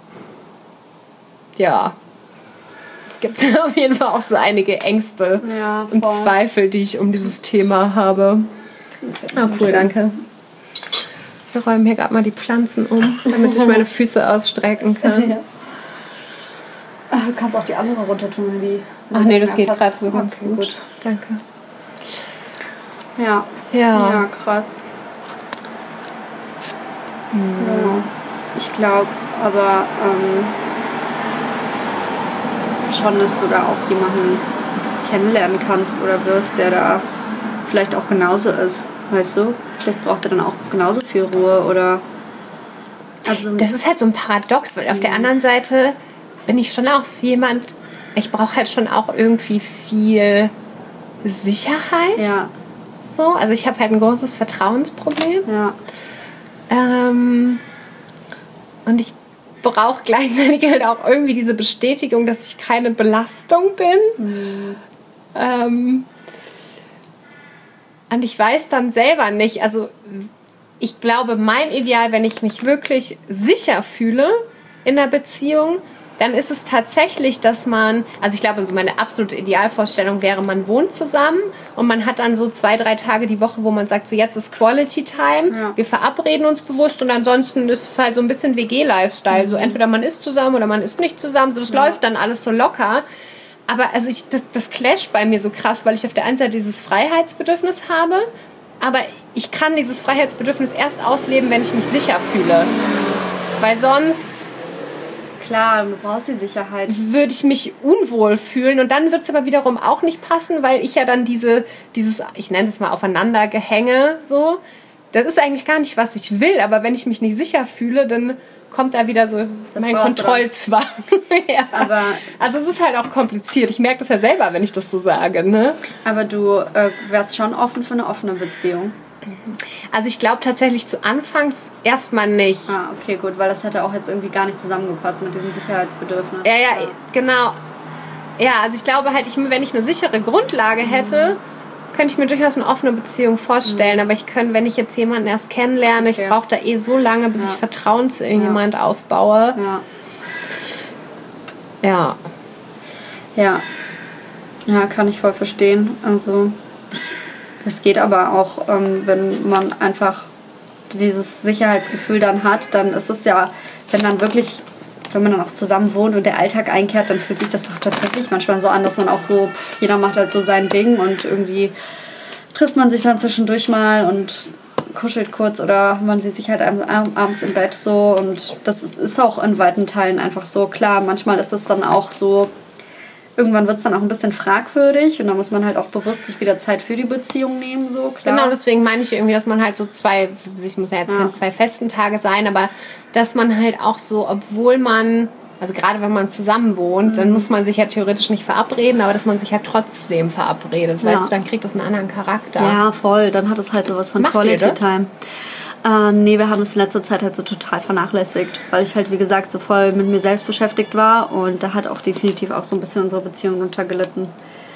ja, gibt es auf jeden Fall auch so einige Ängste und Zweifel, die ich um dieses Thema habe. Oh, cool, danke. Wir räumen hier gerade mal die Pflanzen um, damit ich meine Füße ausstrecken kann. Ja. Du kannst auch die andere runter tun, wenn die... Ach nee, das geht gerade so ganz gut. Danke. Ja, krass. Ja. Ich glaube aber schon, dass du da auch jemanden kennenlernen kannst oder wirst, der da vielleicht auch genauso ist, weißt du? Vielleicht braucht er dann auch genauso viel Ruhe oder... Also das ist halt so ein Paradox, weil auf der anderen Seite bin ich schon auch jemand, ich brauche halt schon auch irgendwie viel Sicherheit. Ja. So, also ich habe halt ein großes Vertrauensproblem. Ja. Und ich brauche gleichzeitig halt auch irgendwie diese Bestätigung, dass ich keine Belastung bin. Und ich weiß dann selber nicht, also ich glaube, mein Ideal, wenn ich mich wirklich sicher fühle in einer Beziehung, dann ist es tatsächlich, dass man, also ich glaube, so meine absolute Idealvorstellung wäre, man wohnt zusammen und man hat dann so 2-3 Tage die Woche, wo man sagt, so jetzt ist Quality Time, wir verabreden uns bewusst und ansonsten ist es halt so ein bisschen WG-Lifestyle, so entweder man ist zusammen oder man ist nicht zusammen, so das läuft dann alles so locker. Aber also das clasht bei mir so krass, weil ich auf der einen Seite dieses Freiheitsbedürfnis habe, aber ich kann dieses Freiheitsbedürfnis erst ausleben, wenn ich mich sicher fühle. Weil sonst klar, du brauchst die Sicherheit. Würde ich mich unwohl fühlen und dann wird es aber wiederum auch nicht passen, weil ich ja dann dieses, ich nenne es mal Aufeinandergehänge so, das ist eigentlich gar nicht, was ich will, aber wenn ich mich nicht sicher fühle, dann kommt da wieder so mein Kontrollzwang. Ja. Aber also es ist halt auch kompliziert. Ich merke das ja selber, wenn ich das so sage. Ne? Aber du wärst schon offen für eine offene Beziehung? Also ich glaube tatsächlich zu Anfangs erstmal nicht. Ah, okay, gut, weil das hätte auch jetzt irgendwie gar nicht zusammengepasst mit diesem Sicherheitsbedürfnis. Ja, genau. Ja, also ich glaube halt, wenn ich eine sichere Grundlage hätte, könnte ich mir durchaus eine offene Beziehung vorstellen. Aber wenn ich jetzt jemanden erst kennenlerne, ich brauche da so lange, bis ich Vertrauen zu irgendjemand aufbaue. Ja. Ja, kann ich voll verstehen. Also es geht aber auch, wenn man einfach dieses Sicherheitsgefühl dann hat, dann ist es ja, wenn man dann auch zusammen wohnt und der Alltag einkehrt, dann fühlt sich das doch tatsächlich manchmal so an, dass man auch so, jeder macht halt so sein Ding und irgendwie trifft man sich dann zwischendurch mal und kuschelt kurz oder man sieht sich halt abends im Bett so und das ist auch in weiten Teilen einfach so. Klar, manchmal ist das dann auch so, irgendwann wird es dann auch ein bisschen fragwürdig und dann muss man halt auch bewusst sich wieder Zeit für die Beziehung nehmen, so, klar. Genau, deswegen meine ich irgendwie, dass man halt so ich muss ja jetzt keine 2 festen Tage sein, aber dass man halt auch so, obwohl man, also gerade wenn man zusammen wohnt, dann muss man sich ja theoretisch nicht verabreden, aber dass man sich ja trotzdem verabredet, weißt du, dann kriegt das einen anderen Charakter. Ja, voll, dann hat es halt sowas von Quality Time. Nee, wir haben es in letzter Zeit halt so total vernachlässigt, weil ich halt, wie gesagt, so voll mit mir selbst beschäftigt war und da hat auch definitiv auch so ein bisschen unsere Beziehung untergelitten.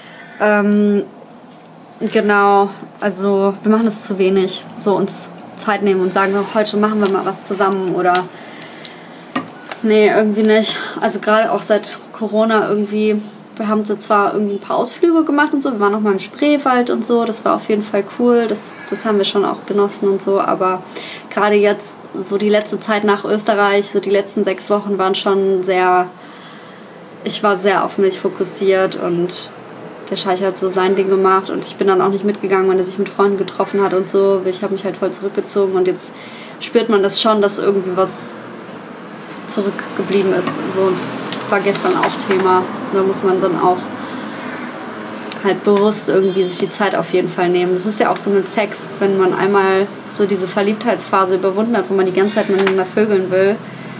Genau, also wir machen es zu wenig, so uns Zeit nehmen und sagen, heute machen wir mal was zusammen oder nee, irgendwie nicht. Also gerade auch seit Corona irgendwie, wir haben so zwar irgendwie ein paar Ausflüge gemacht und so, wir waren auch mal im Spreewald und so, das war auf jeden Fall cool, das haben wir schon auch genossen und so, aber gerade jetzt, so die letzte Zeit nach Österreich, so die letzten 6 Wochen waren schon ich war sehr auf mich fokussiert und der Scheich hat so sein Ding gemacht und ich bin dann auch nicht mitgegangen, wenn er sich mit Freunden getroffen hat und so, ich habe mich halt voll zurückgezogen und jetzt spürt man das schon, dass irgendwie was zurückgeblieben ist, so, und das war gestern auch Thema, da muss man dann auch halt bewusst irgendwie sich die Zeit auf jeden Fall nehmen. Das ist ja auch so mit Sex, wenn man einmal so diese Verliebtheitsphase überwunden hat, wo man die ganze Zeit miteinander vögeln will.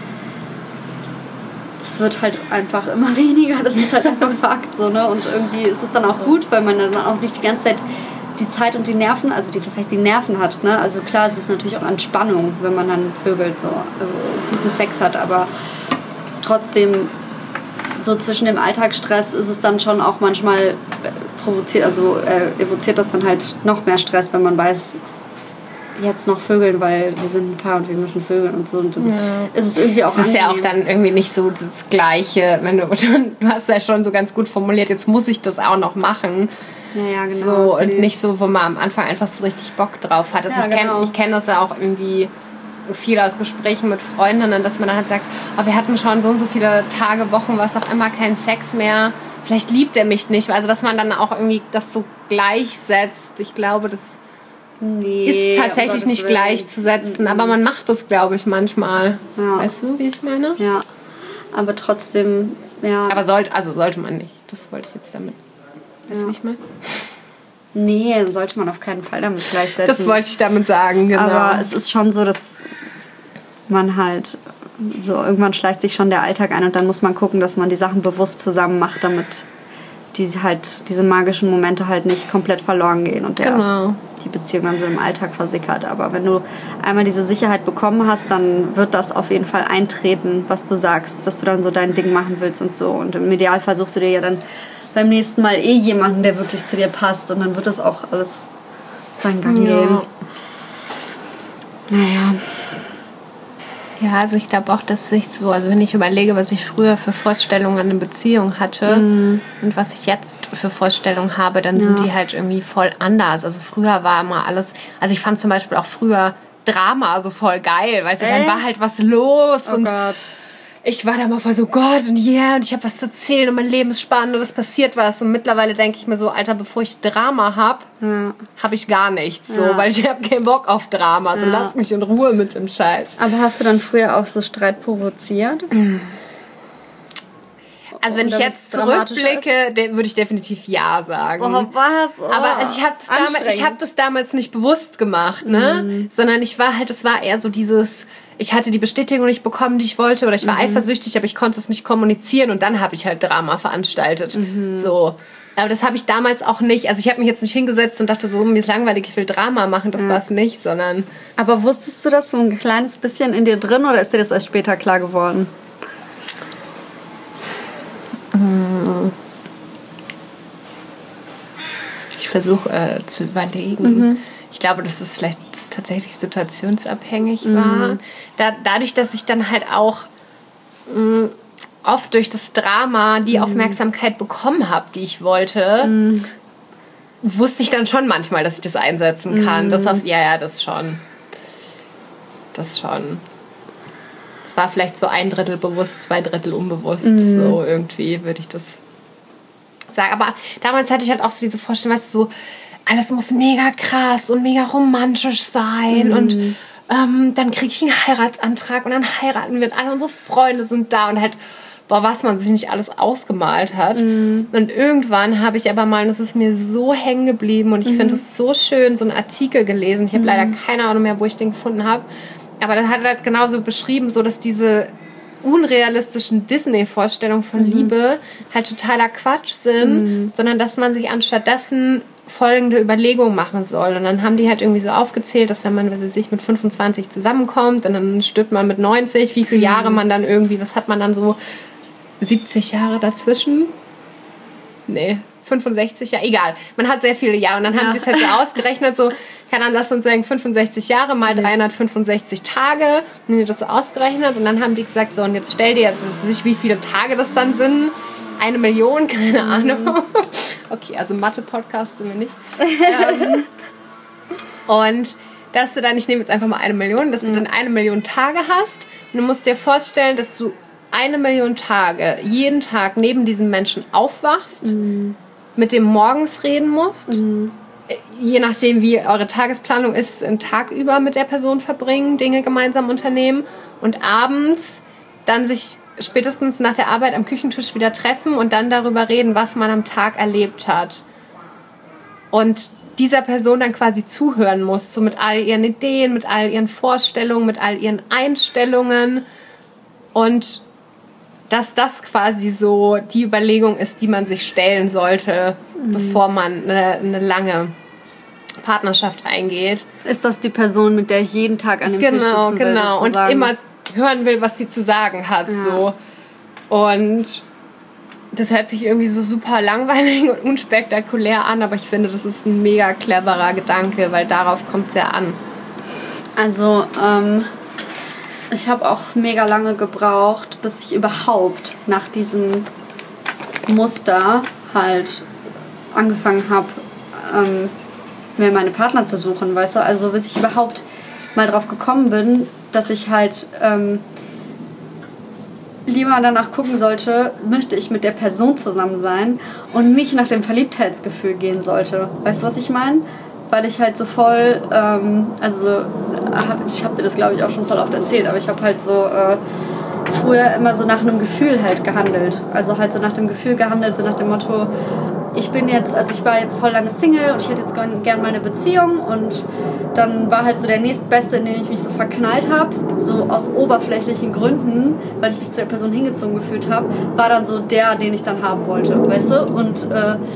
Es wird halt einfach immer weniger, das ist halt einfach Fakt, so, ne? Und irgendwie ist es dann auch gut, weil man dann auch nicht die ganze Zeit die Zeit und die Nerven, also was heißt die Nerven hat, ne? Also klar, es ist natürlich auch Entspannung, wenn man dann vögelt, so, also guten Sex hat, aber trotzdem so zwischen dem Alltagsstress ist es dann schon auch manchmal evoziert das dann halt noch mehr Stress, wenn man weiß, jetzt noch vögeln, weil wir sind ein Paar und wir müssen vögeln und so. Und dann ist es irgendwie auch Es ist ja auch dann irgendwie nicht so das Gleiche, wenn du hast ja schon so ganz gut formuliert, jetzt muss ich das auch noch machen. Ja, genau. So, und nicht so, wo man am Anfang einfach so richtig Bock drauf hat. Also ich kenn das ja auch irgendwie viel aus Gesprächen mit Freundinnen, dass man dann halt sagt, oh, wir hatten schon so und so viele Tage, Wochen, was auch immer, kein Sex mehr. Vielleicht liebt er mich nicht. Also, dass man dann auch irgendwie das so gleichsetzt. Ich glaube, das ist tatsächlich nicht gleichzusetzen. Aber man macht das, glaube ich, manchmal. Ja. Weißt du, wie ich meine? Ja, aber trotzdem, ja. Aber sollte man nicht. Das wollte ich jetzt damit. Weißt du, wie ich meine? Nee, sollte man auf keinen Fall damit gleichsetzen. Das wollte ich damit sagen, genau. Aber es ist schon so, dass man halt so irgendwann schleicht sich schon der Alltag ein und dann muss man gucken, dass man die Sachen bewusst zusammen macht, damit diese magischen Momente halt nicht komplett verloren gehen und die Beziehung dann so im Alltag versickert. Aber wenn du einmal diese Sicherheit bekommen hast, dann wird das auf jeden Fall eintreten, was du sagst, dass du dann so dein Ding machen willst und so. Und im Idealfall suchst du dir ja dann beim nächsten Mal jemanden, der wirklich zu dir passt und dann wird das auch alles seinen Gang gehen. Naja. Ja, also ich glaube auch, dass sich so, also wenn ich überlege, was ich früher für Vorstellungen an eine Beziehung hatte und was ich jetzt für Vorstellungen habe, dann sind die halt irgendwie voll anders. Also früher war immer alles, also ich fand zum Beispiel auch früher Drama so voll geil, weißt du, dann war halt was los und Gott. Ich war da mal voll so, Gott, und und ich habe was zu erzählen und mein Leben ist spannend und es passiert was. Und mittlerweile denke ich mir so, Alter, bevor ich Drama habe, habe ich gar nichts. So, weil ich habe keinen Bock auf Drama. Also lass mich in Ruhe mit dem Scheiß. Aber hast du dann früher auch so Streit provoziert? Also wenn ich jetzt zurückblicke, würde ich definitiv ja sagen. Boah, was? Oh, aber also ich habe das damals nicht bewusst gemacht, ne? Sondern es war eher so dieses, ich hatte die Bestätigung nicht bekommen, die ich wollte, oder ich war eifersüchtig, aber ich konnte es nicht kommunizieren und dann habe ich halt Drama veranstaltet. So. Aber das habe ich damals auch nicht. Also ich habe mich jetzt nicht hingesetzt und dachte so, mir ist langweilig, ich will Drama machen. Das war es nicht, sondern... Aber wusstest du das so ein kleines bisschen in dir drin oder ist dir das erst später klar geworden? Ich versuche zu überlegen. Ich glaube, dass es vielleicht tatsächlich situationsabhängig war. Dadurch, dass ich dann halt auch... oft durch das Drama die Aufmerksamkeit bekommen habe, die ich wollte, wusste ich dann schon manchmal, dass ich das einsetzen kann. Das schon. Das schon. Es war vielleicht so 1/3 bewusst, 2/3 unbewusst. So irgendwie würde ich das sagen. Aber damals hatte ich halt auch so diese Vorstellung, weißt du, so, alles muss mega krass und mega romantisch sein und dann kriege ich einen Heiratsantrag und dann heiraten wir und alle unsere Freunde sind da und halt was man sich nicht alles ausgemalt hat. Und irgendwann habe ich aber mal, und das ist mir so hängen geblieben und ich finde es so schön, so einen Artikel gelesen. Ich habe leider keine Ahnung mehr, wo ich den gefunden habe. Aber das hat halt genauso beschrieben, so dass diese unrealistischen Disney-Vorstellungen von Liebe halt totaler Quatsch sind, sondern dass man sich anstattdessen folgende Überlegungen machen soll. Und dann haben die halt irgendwie so aufgezählt, dass wenn man sich mit 25 zusammenkommt und dann stirbt man mit 90, wie viele Jahre man dann irgendwie, was hat man dann so, 70 Jahre dazwischen? Nee, 65 Jahre, egal. Man hat sehr viele Jahre und dann haben die es halt so ausgerechnet, so, lass uns sagen, 65 Jahre mal 365 Tage, und die das so ausgerechnet und dann haben die gesagt, so, und jetzt stell dir sich, wie viele Tage das dann sind, 1 Million, keine Ahnung. Okay, also Mathe-Podcast sind wir nicht. Und dass du dann, ich nehme jetzt einfach mal 1 Million, dass du dann 1 Million Tage hast und du musst dir vorstellen, dass du 1 Million Tage jeden Tag neben diesem Menschen aufwachst, mit dem morgens reden musst, je nachdem, wie eure Tagesplanung ist, einen Tag über mit der Person verbringen, Dinge gemeinsam unternehmen und abends dann sich spätestens nach der Arbeit am Küchentisch wieder treffen und dann darüber reden, was man am Tag erlebt hat. Und dieser Person dann quasi zuhören muss, so mit all ihren Ideen, mit all ihren Vorstellungen, mit all ihren Einstellungen und dass das quasi so die Überlegung ist, die man sich stellen sollte, bevor man eine lange Partnerschaft eingeht. Ist das die Person, mit der ich jeden Tag an dem Tisch sitzen will? Genau, und immer hören will, was sie zu sagen hat. Ja. So. Und das hört sich irgendwie so super langweilig und unspektakulär an, aber ich finde, das ist ein mega cleverer Gedanke, weil darauf kommt es ja an. Also, ich habe auch mega lange gebraucht, bis ich überhaupt nach diesem Muster halt angefangen habe, mir meine Partner zu suchen, weißt du? Also bis ich überhaupt mal drauf gekommen bin, dass ich halt lieber danach gucken sollte, möchte ich mit der Person zusammen sein und nicht nach dem Verliebtheitsgefühl gehen sollte. Weißt du, was ich meine? Weil ich halt so voll, ich habe dir das glaube ich auch schon voll oft erzählt, aber ich habe halt so früher immer so nach einem Gefühl halt gehandelt. Also halt so nach dem Gefühl gehandelt, so nach dem Motto, ich war jetzt voll lange Single und ich hätte jetzt gern mal eine Beziehung und dann war halt so der nächstbeste, in den ich mich so verknallt habe, so aus oberflächlichen Gründen, weil ich mich zu der Person hingezogen gefühlt habe, war dann so der, den ich dann haben wollte, weißt du? Und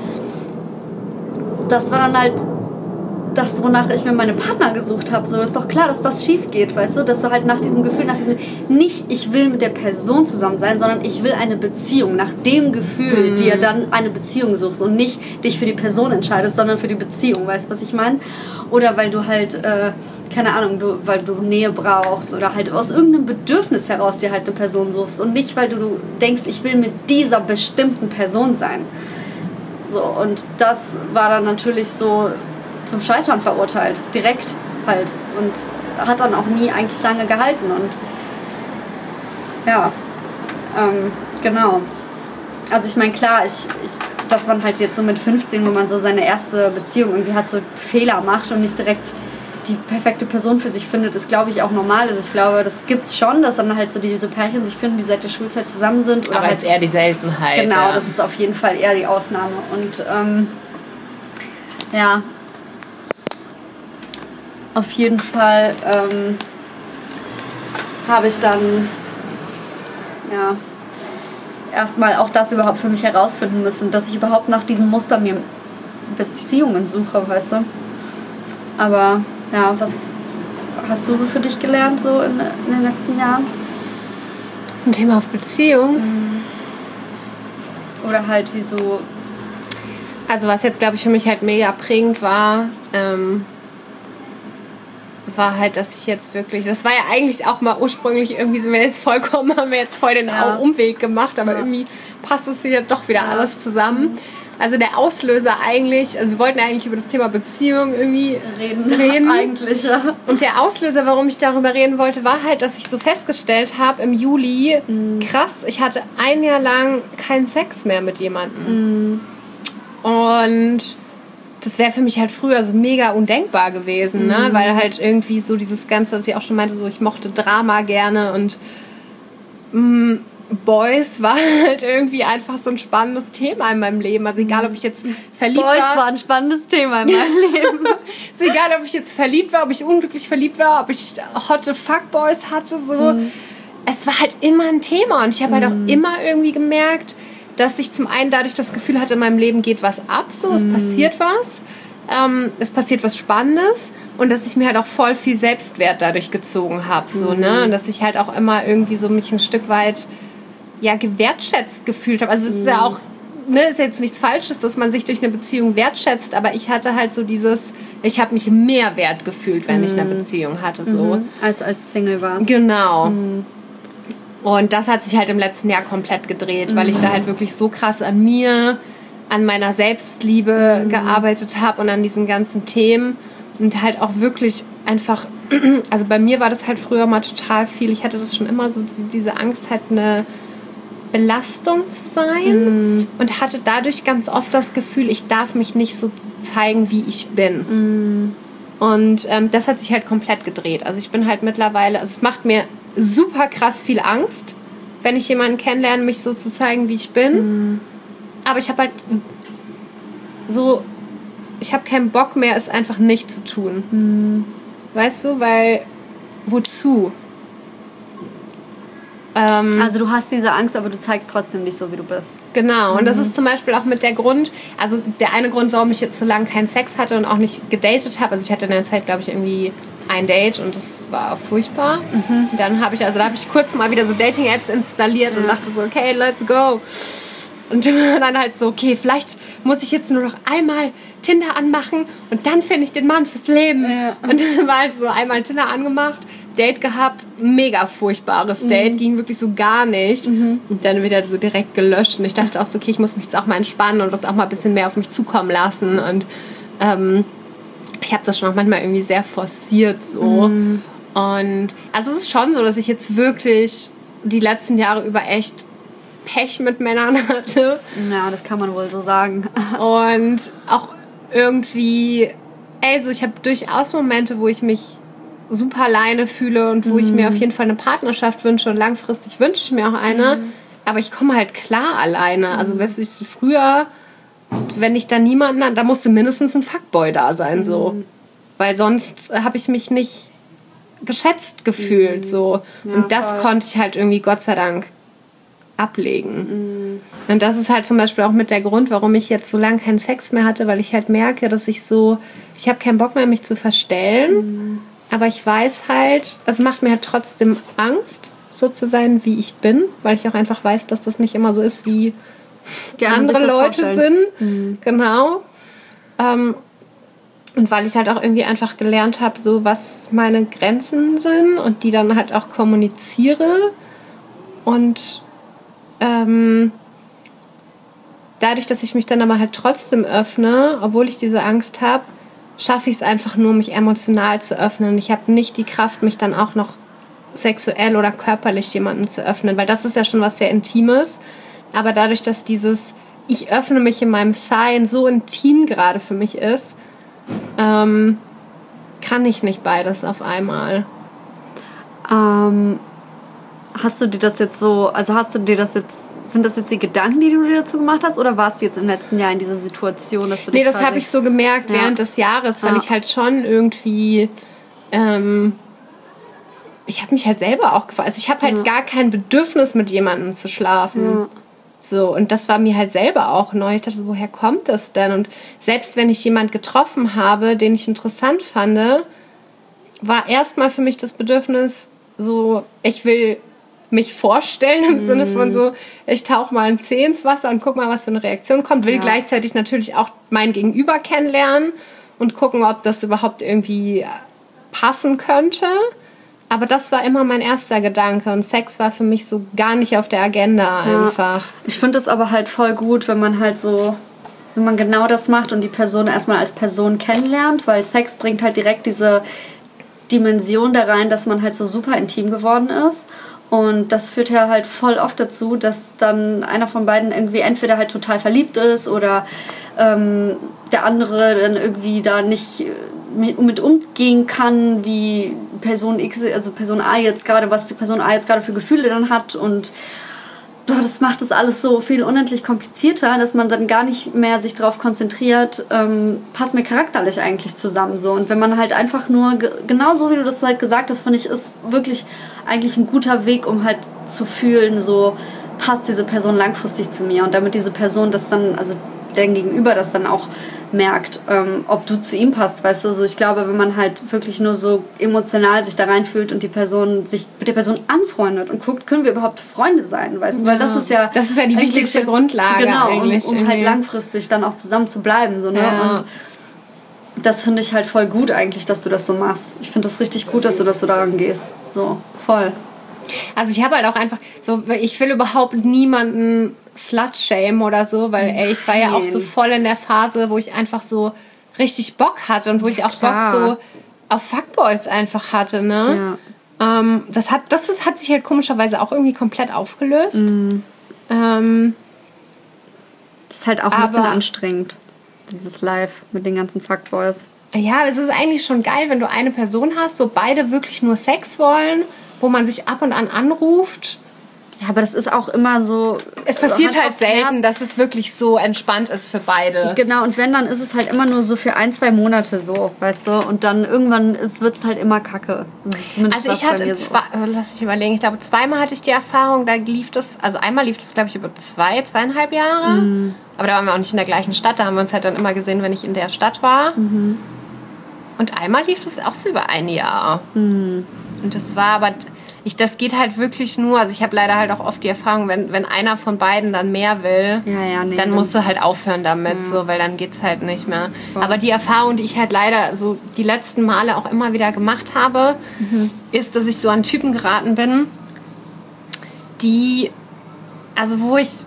das war dann halt das, wonach ich mir meine Partner gesucht habe. So ist doch klar, dass das schief geht, weißt du? Dass du halt nach diesem Gefühl, nicht ich will mit der Person zusammen sein, sondern ich will eine Beziehung. Nach dem Gefühl dir dann eine Beziehung suchst und nicht dich für die Person entscheidest, sondern für die Beziehung. Weißt du, was ich meine? Oder weil du halt, keine Ahnung, weil du Nähe brauchst oder halt aus irgendeinem Bedürfnis heraus dir halt eine Person suchst und nicht, weil du denkst, ich will mit dieser bestimmten Person sein. So, und das war dann natürlich so zum Scheitern verurteilt, direkt halt, und hat dann auch nie eigentlich lange gehalten und ja, genau. Also ich meine, klar, dass man halt jetzt so mit 15, wo man so seine erste Beziehung irgendwie hat, so Fehler macht und nicht direkt die perfekte Person für sich findet, ist, glaube ich, auch normal. Also ich glaube, das gibt's schon, dass dann halt so diese Pärchen sich finden, die seit der Schulzeit zusammen sind. Oder aber halt, ist eher die Seltenheit. Genau, das ist auf jeden Fall eher die Ausnahme. Und ja, auf jeden Fall habe ich dann erstmal auch das überhaupt für mich herausfinden müssen, dass ich überhaupt nach diesem Muster mir Beziehungen suche, weißt du. Aber ja, was hast du so für dich gelernt so in den letzten Jahren? Ein Thema auf Beziehung? Oder halt wie so... Also was jetzt, glaube ich, für mich halt mega prägend war halt, dass ich jetzt wirklich, das war ja eigentlich auch mal ursprünglich irgendwie, sind wir jetzt vollkommen, haben wir jetzt voll den Umweg gemacht, aber irgendwie passt es hier doch wieder alles zusammen. Also der Auslöser eigentlich, also wir wollten eigentlich über das Thema Beziehung irgendwie reden. Eigentlich, ja. Und der Auslöser, warum ich darüber reden wollte, war halt, dass ich so festgestellt habe im Juli, krass, ich hatte ein Jahr lang keinen Sex mehr mit jemandem. Und das wäre für mich halt früher so mega undenkbar gewesen, ne? Weil halt irgendwie so dieses Ganze, was ich auch schon meinte, so ich mochte Drama gerne und Boys war halt irgendwie einfach so ein spannendes Thema in meinem Leben. Also egal, ob ich jetzt verliebt war. Boys war ein spannendes Thema in meinem Leben. Ist egal, ob ich jetzt verliebt war, ob ich unglücklich verliebt war, ob ich hotte Fuckboys hatte, so. Es war halt immer ein Thema und ich habe halt auch immer irgendwie gemerkt, dass ich zum einen dadurch das Gefühl hatte, in meinem Leben geht was ab, so, es passiert was, es passiert was Spannendes und dass ich mir halt auch voll viel Selbstwert dadurch gezogen habe, so, ne, und dass ich halt auch immer irgendwie so mich ein Stück weit, ja, gewertschätzt gefühlt habe. Also es ist ja auch, ne, ist jetzt nichts Falsches, dass man sich durch eine Beziehung wertschätzt, aber ich hatte halt so dieses, ich habe mich mehr wert gefühlt, wenn ich eine Beziehung hatte, so. Als Single war. Genau. Und das hat sich halt im letzten Jahr komplett gedreht, weil ich da halt wirklich so krass an mir, an meiner Selbstliebe gearbeitet habe und an diesen ganzen Themen und halt auch wirklich einfach, also bei mir war das halt früher mal total viel, ich hatte das schon immer so, diese Angst halt eine Belastung zu sein und hatte dadurch ganz oft das Gefühl, ich darf mich nicht so zeigen, wie ich bin. Und das hat sich halt komplett gedreht. Also ich bin halt mittlerweile, also es macht mir super krass viel Angst, wenn ich jemanden kennenlerne, mich so zu zeigen, wie ich bin. Aber ich habe halt so, ich habe keinen Bock mehr, es einfach nicht zu tun. Weißt du, weil, wozu? Also du hast diese Angst, aber du zeigst trotzdem nicht so, wie du bist. Genau, und das ist zum Beispiel auch mit der Grund, also der eine Grund, warum ich jetzt so lange keinen Sex hatte und auch nicht gedatet habe, also ich hatte in der Zeit, glaube ich, irgendwie ein Date und das war furchtbar. Dann habe ich, also da habe ich kurz mal wieder so Dating-Apps installiert und dachte so, okay, let's go. Und dann halt so, okay, vielleicht muss ich jetzt nur noch einmal Tinder anmachen und dann finde ich den Mann fürs Leben. Ja. Und dann war halt so einmal Tinder angemacht, Date gehabt, mega furchtbares Date, ging wirklich so gar nicht. Und dann wieder so direkt gelöscht. Und ich dachte auch so, okay, ich muss mich jetzt auch mal entspannen und das auch mal ein bisschen mehr auf mich zukommen lassen. Und ich habe das schon auch manchmal irgendwie sehr forciert so. Und also es ist schon so, dass ich jetzt wirklich die letzten Jahre über echt Pech mit Männern hatte. Ja, das kann man wohl so sagen. Und auch irgendwie, also ich habe durchaus Momente, wo ich mich super alleine fühle und wo ich mir auf jeden Fall eine Partnerschaft wünsche und langfristig wünsche ich mir auch eine. Aber ich komme halt klar alleine. Also weißt du, früher, wenn ich da niemanden, da musste mindestens ein Fuckboy da sein, so. Weil sonst habe ich mich nicht geschätzt gefühlt, so. Ja, und das konnte ich halt irgendwie, Gott sei Dank, ablegen. Und das ist halt zum Beispiel auch mit der Grund, warum ich jetzt so lange keinen Sex mehr hatte, weil ich halt merke, dass ich habe keinen Bock mehr, mich zu verstellen, aber ich weiß halt, es macht mir halt trotzdem Angst, so zu sein, wie ich bin, weil ich auch einfach weiß, dass das nicht immer so ist, wie andere Leute sind. Genau. Und weil ich halt auch irgendwie einfach gelernt habe, so was meine Grenzen sind und die dann halt auch kommuniziere und dadurch, dass ich mich dann aber halt trotzdem öffne, obwohl ich diese Angst habe, schaffe ich es einfach nur, mich emotional zu öffnen. Ich habe nicht die Kraft, mich dann auch noch sexuell oder körperlich jemandem zu öffnen, weil das ist ja schon was sehr Intimes. Aber dadurch, dass ich öffne mich in meinem Sein so intim gerade für mich ist, kann kann ich nicht beides auf einmal. Hast du dir das jetzt so, also sind das jetzt die Gedanken, die du dir dazu gemacht hast, oder warst du jetzt im letzten Jahr in dieser Situation, dass du Nee, das habe ich so gemerkt während des Jahres, weil ich halt schon irgendwie, ich habe mich halt selber auch gefragt, also ich habe halt gar kein Bedürfnis, mit jemandem zu schlafen. Ja. So, und das war mir halt selber auch neu. Ich dachte so, woher kommt das denn? Und selbst wenn ich jemanden getroffen habe, den ich interessant fand, war erstmal für mich das Bedürfnis so, ich will mich vorstellen im Sinne von so, ich tauche mal einen Zeh ins Wasser und guck mal, was für eine Reaktion kommt. Will gleichzeitig natürlich auch mein Gegenüber kennenlernen und gucken, ob das überhaupt irgendwie passen könnte. Aber das war immer mein erster Gedanke und Sex war für mich so gar nicht auf der Agenda einfach. Ich finde es aber halt voll gut, wenn man halt so, wenn man genau das macht und die Person erstmal als Person kennenlernt, weil Sex bringt halt direkt diese Dimension da rein, dass man halt so super intim geworden ist. Und das führt ja halt voll oft dazu, dass dann einer von beiden irgendwie entweder halt total verliebt ist oder der andere dann irgendwie da nicht mit umgehen kann, wie Person X, also Person A jetzt gerade, was die Person A jetzt gerade für Gefühle dann hat, und das macht das alles so viel unendlich komplizierter, dass man dann gar nicht mehr sich darauf konzentriert, passt mir charakterlich eigentlich zusammen so. Und wenn man halt einfach nur, genau so wie du das halt gesagt hast, finde ich, ist wirklich eigentlich ein guter Weg, um halt zu fühlen, so passt diese Person langfristig zu mir, und damit diese Person das dann, also dein Gegenüber das dann auch merkt, ob du zu ihm passt, weißt du. Also ich glaube, wenn man halt wirklich nur so emotional sich da reinfühlt und die Person sich mit der Person anfreundet und guckt, können wir überhaupt Freunde sein, weißt du, weil das ist ja die wichtigste Grundlage, genau, eigentlich. Um halt langfristig dann auch zusammen zu bleiben, so, ne? Ja. Und das finde ich halt voll gut eigentlich, dass du das so machst. Ich finde das richtig gut, dass du das so daran gehst, so, voll. Also ich habe halt auch einfach so, ich will überhaupt niemanden Slut-Shame oder so, weil ich war ja auch so voll in der Phase, wo ich einfach so richtig Bock hatte und wo ich auch Bock so auf Fuckboys einfach hatte, ne? Ja. Das hat sich halt komischerweise auch irgendwie komplett aufgelöst. Das ist halt auch ein bisschen anstrengend, dieses Live mit den ganzen Fuckboys. Ja, es ist eigentlich schon geil, wenn du eine Person hast, wo beide wirklich nur Sex wollen, wo man sich ab und an anruft. Ja, aber das ist auch immer so... Es passiert halt selten, dass es wirklich so entspannt ist für beide. Genau, und wenn, dann ist es halt immer nur so für 1-2 Monate so, weißt du? Und dann irgendwann wird es halt immer kacke. Also ich hatte, lass mich überlegen, ich glaube, zweimal hatte ich die Erfahrung, da lief das, also einmal lief das, glaube ich, über 2,5 Jahre. Mhm. Aber da waren wir auch nicht in der gleichen Stadt, da haben wir uns halt dann immer gesehen, wenn ich in der Stadt war. Mhm. Und einmal lief das auch so über 1 Jahr. Mhm. Und das war aber... Das geht halt wirklich nur, also ich habe leider halt auch oft die Erfahrung, wenn einer von beiden dann mehr will, dann musst du halt aufhören damit, so, weil dann geht's halt nicht mehr. Voll. Aber die Erfahrung, die ich halt leider so die letzten Male auch immer wieder gemacht habe, ist, dass ich so an Typen geraten bin, die, also wo ich,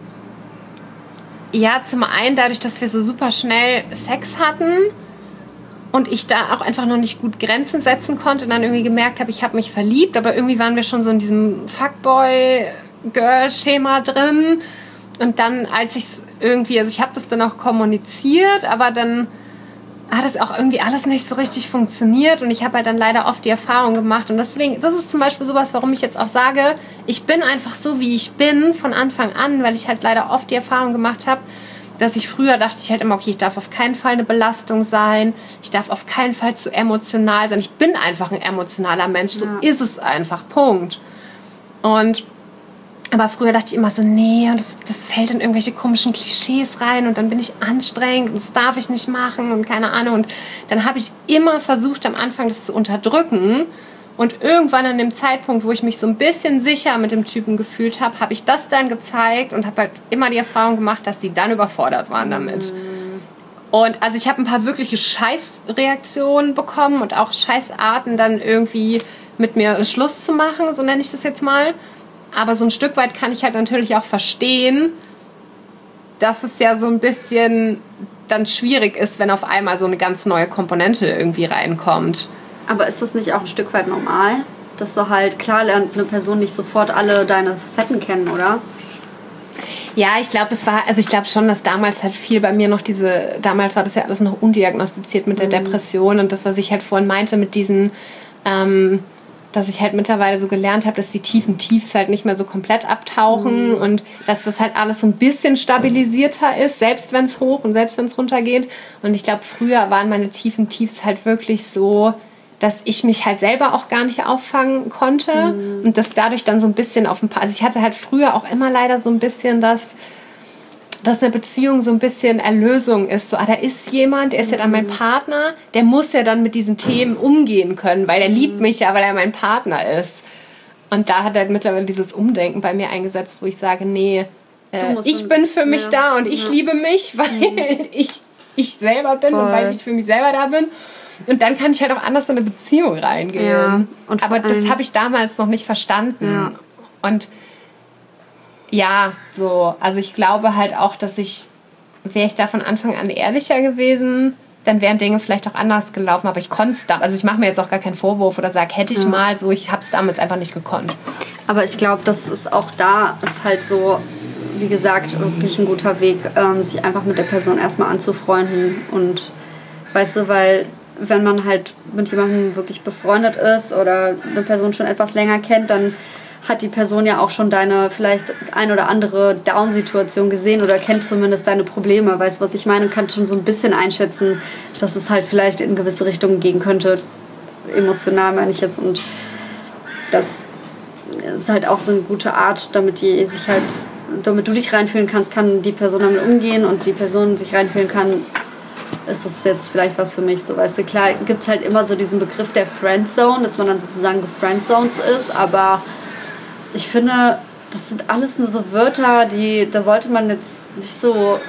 ja, zum einen dadurch, dass wir so super schnell Sex hatten, und ich da auch einfach noch nicht gut Grenzen setzen konnte und dann irgendwie gemerkt habe, ich habe mich verliebt, aber irgendwie waren wir schon so in diesem Fuckboy-Girl-Schema drin. Und dann, als ich es irgendwie, also ich habe das dann auch kommuniziert, aber dann hat es auch irgendwie alles nicht so richtig funktioniert und ich habe halt dann leider oft die Erfahrung gemacht. Und deswegen, das ist zum Beispiel sowas, warum ich jetzt auch sage, ich bin einfach so, wie ich bin von Anfang an, weil ich halt leider oft die Erfahrung gemacht habe, dass ich früher dachte, ich halt immer, okay, ich darf auf keinen Fall eine Belastung sein, ich darf auf keinen Fall zu emotional sein. Ich bin einfach ein emotionaler Mensch, so ist es einfach, Punkt. Aber früher dachte ich immer so, nee, und das fällt in irgendwelche komischen Klischees rein und dann bin ich anstrengend und das darf ich nicht machen und keine Ahnung. Und dann habe ich immer versucht, am Anfang das zu unterdrücken. Und irgendwann an dem Zeitpunkt, wo ich mich so ein bisschen sicher mit dem Typen gefühlt habe, habe ich das dann gezeigt und habe halt immer die Erfahrung gemacht, dass die dann überfordert waren damit. Und also ich habe ein paar wirkliche Scheißreaktionen bekommen und auch Scheißarten dann irgendwie mit mir Schluss zu machen, so nenne ich das jetzt mal. Aber so ein Stück weit kann ich halt natürlich auch verstehen, dass es ja so ein bisschen dann schwierig ist, wenn auf einmal so eine ganz neue Komponente irgendwie reinkommt. Aber ist das nicht auch ein Stück weit normal? Dass du halt, klar lernt eine Person nicht sofort alle deine Facetten kennen, oder? Ja, ich glaube, schon, dass damals halt viel bei mir noch damals war das ja alles noch undiagnostiziert mit der Depression und das, was ich halt vorhin meinte mit diesen, dass ich halt mittlerweile so gelernt habe, dass die tiefen Tiefs halt nicht mehr so komplett abtauchen und dass das halt alles so ein bisschen stabilisierter ist, selbst wenn es hoch und selbst wenn es runter geht. Und ich glaube, früher waren meine tiefen Tiefs halt wirklich so, dass ich mich halt selber auch gar nicht auffangen konnte und das dadurch dann so ein bisschen also ich hatte halt früher auch immer leider so ein bisschen dass eine Beziehung so ein bisschen Erlösung ist. So, da ist jemand, der ist ja dann mein Partner, der muss ja dann mit diesen Themen umgehen können, weil der liebt mich ja, weil er mein Partner ist. Und da hat halt mittlerweile dieses Umdenken bei mir eingesetzt, wo ich sage, nee, ich bin für mich da und ich liebe mich, weil ich selber bin und weil ich für mich selber da bin. Und dann kann ich halt auch anders in eine Beziehung reingehen. Ja, aber das habe ich damals noch nicht verstanden. Ja. Und ja, so, also ich glaube halt auch, wäre ich da von Anfang an ehrlicher gewesen, dann wären Dinge vielleicht auch anders gelaufen, aber ich konnte es da. Also ich mache mir jetzt auch gar keinen Vorwurf oder sage, hätte ich mal so, ich habe es damals einfach nicht gekonnt. Aber ich glaube, das ist auch da, ist halt so, wie gesagt, wirklich ein guter Weg, sich einfach mit der Person erstmal anzufreunden und, weißt du, weil wenn man halt mit jemandem wirklich befreundet ist oder eine Person schon etwas länger kennt, dann hat die Person ja auch schon deine vielleicht ein oder andere Down-Situation gesehen oder kennt zumindest deine Probleme, weißt du, was ich meine, und kann schon so ein bisschen einschätzen, dass es halt vielleicht in gewisse Richtungen gehen könnte, emotional meine ich jetzt, und das ist halt auch so eine gute Art, damit du dich reinfühlen kannst, kann die Person damit umgehen und die Person sich reinfühlen kann, ist das jetzt vielleicht was für mich, so, weißt du, klar gibt es halt immer so diesen Begriff der Friendzone, dass man dann sozusagen gefriendzoned ist, aber ich finde, das sind alles nur so Wörter, da sollte man jetzt nicht so,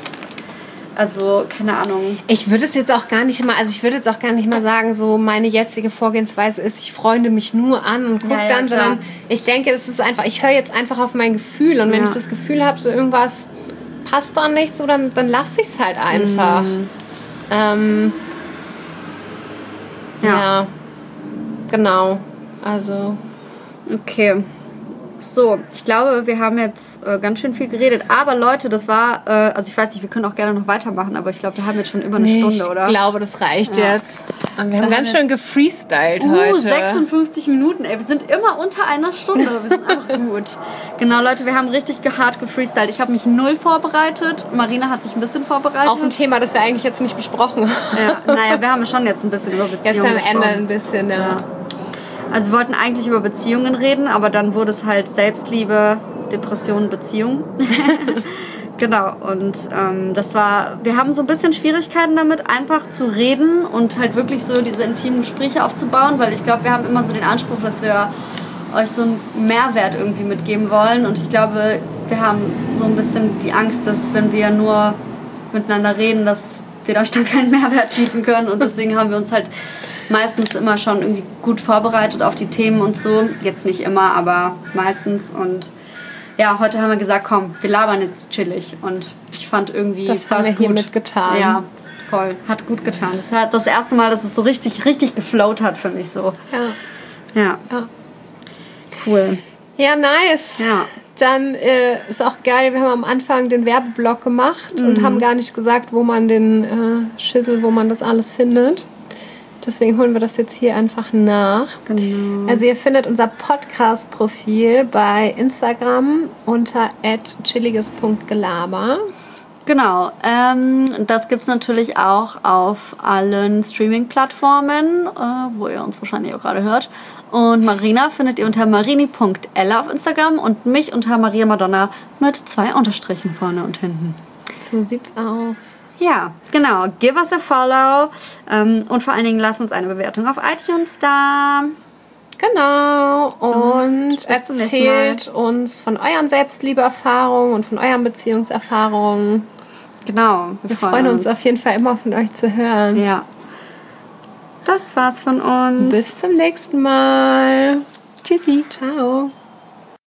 also keine Ahnung. Ich würde jetzt auch gar nicht mal sagen, so meine jetzige Vorgehensweise ist, ich freunde mich nur an und gucke dann, sondern ich denke, es ist einfach, ich höre jetzt einfach auf mein Gefühl und wenn ich das Gefühl habe, so irgendwas passt da nicht so, dann lasse ich es halt einfach. Ja, genau, also. Okay. So, ich glaube, wir haben jetzt ganz schön viel geredet. Aber Leute, das war, also ich weiß nicht, wir können auch gerne noch weitermachen, aber ich glaube, wir haben jetzt schon über eine Stunde, oder? Ich glaube, das reicht jetzt. Wir haben ganz schön gefreestylt heute. 56 Minuten, ey. Wir sind immer unter einer Stunde. Wir sind einfach gut. Genau, Leute, wir haben richtig hart gefreestylt. Ich habe mich 0 vorbereitet. Marina hat sich ein bisschen vorbereitet. Auf ein Thema, das wir eigentlich jetzt nicht besprochen haben. Ja, naja, wir haben schon jetzt ein bisschen über Beziehungen gesprochen. Jetzt am Ende ein bisschen, ja. Also wir wollten eigentlich über Beziehungen reden, aber dann wurde es halt Selbstliebe, Depression, Beziehung. Genau, und wir haben so ein bisschen Schwierigkeiten damit, einfach zu reden und halt wirklich so diese intimen Gespräche aufzubauen, weil ich glaube, wir haben immer so den Anspruch, dass wir euch so einen Mehrwert irgendwie mitgeben wollen, und ich glaube, wir haben so ein bisschen die Angst, dass wenn wir nur miteinander reden, dass wir da dann keinen Mehrwert bieten können, und deswegen haben wir uns halt meistens immer schon irgendwie gut vorbereitet auf die Themen und so. Jetzt nicht immer, aber meistens. Und ja, heute haben wir gesagt, komm, wir labern jetzt chillig. Und ich fand irgendwie, das haben wir hiermit getan. Ja, voll. Hat gut getan. Das hat das erste Mal, dass es so richtig geflowt hat, finde ich so. Ja. Cool. Ja, nice. Ja. Dann ist auch geil, wir haben am Anfang den Werbeblock gemacht und haben gar nicht gesagt, wo man wo man das alles findet. Deswegen holen wir das jetzt hier einfach nach. Genau. Also ihr findet unser Podcast-Profil bei Instagram unter @chilliges.gelaber. Genau. Das gibt es natürlich auch auf allen Streaming-Plattformen, wo ihr uns wahrscheinlich auch gerade hört. Und Marina findet ihr unter marini.ella auf Instagram und mich unter Maria Madonna mit 2 Unterstrichen vorne und hinten. So sieht's aus. Ja, genau. Give us a follow. Und vor allen Dingen lasst uns eine Bewertung auf iTunes da. Genau. Und erzählt uns von euren Selbstliebeerfahrungen und von euren Beziehungserfahrungen. Genau. Wir freuen uns auf jeden Fall immer von euch zu hören. Ja. Das war's von uns. Bis zum nächsten Mal. Tschüssi. Ciao.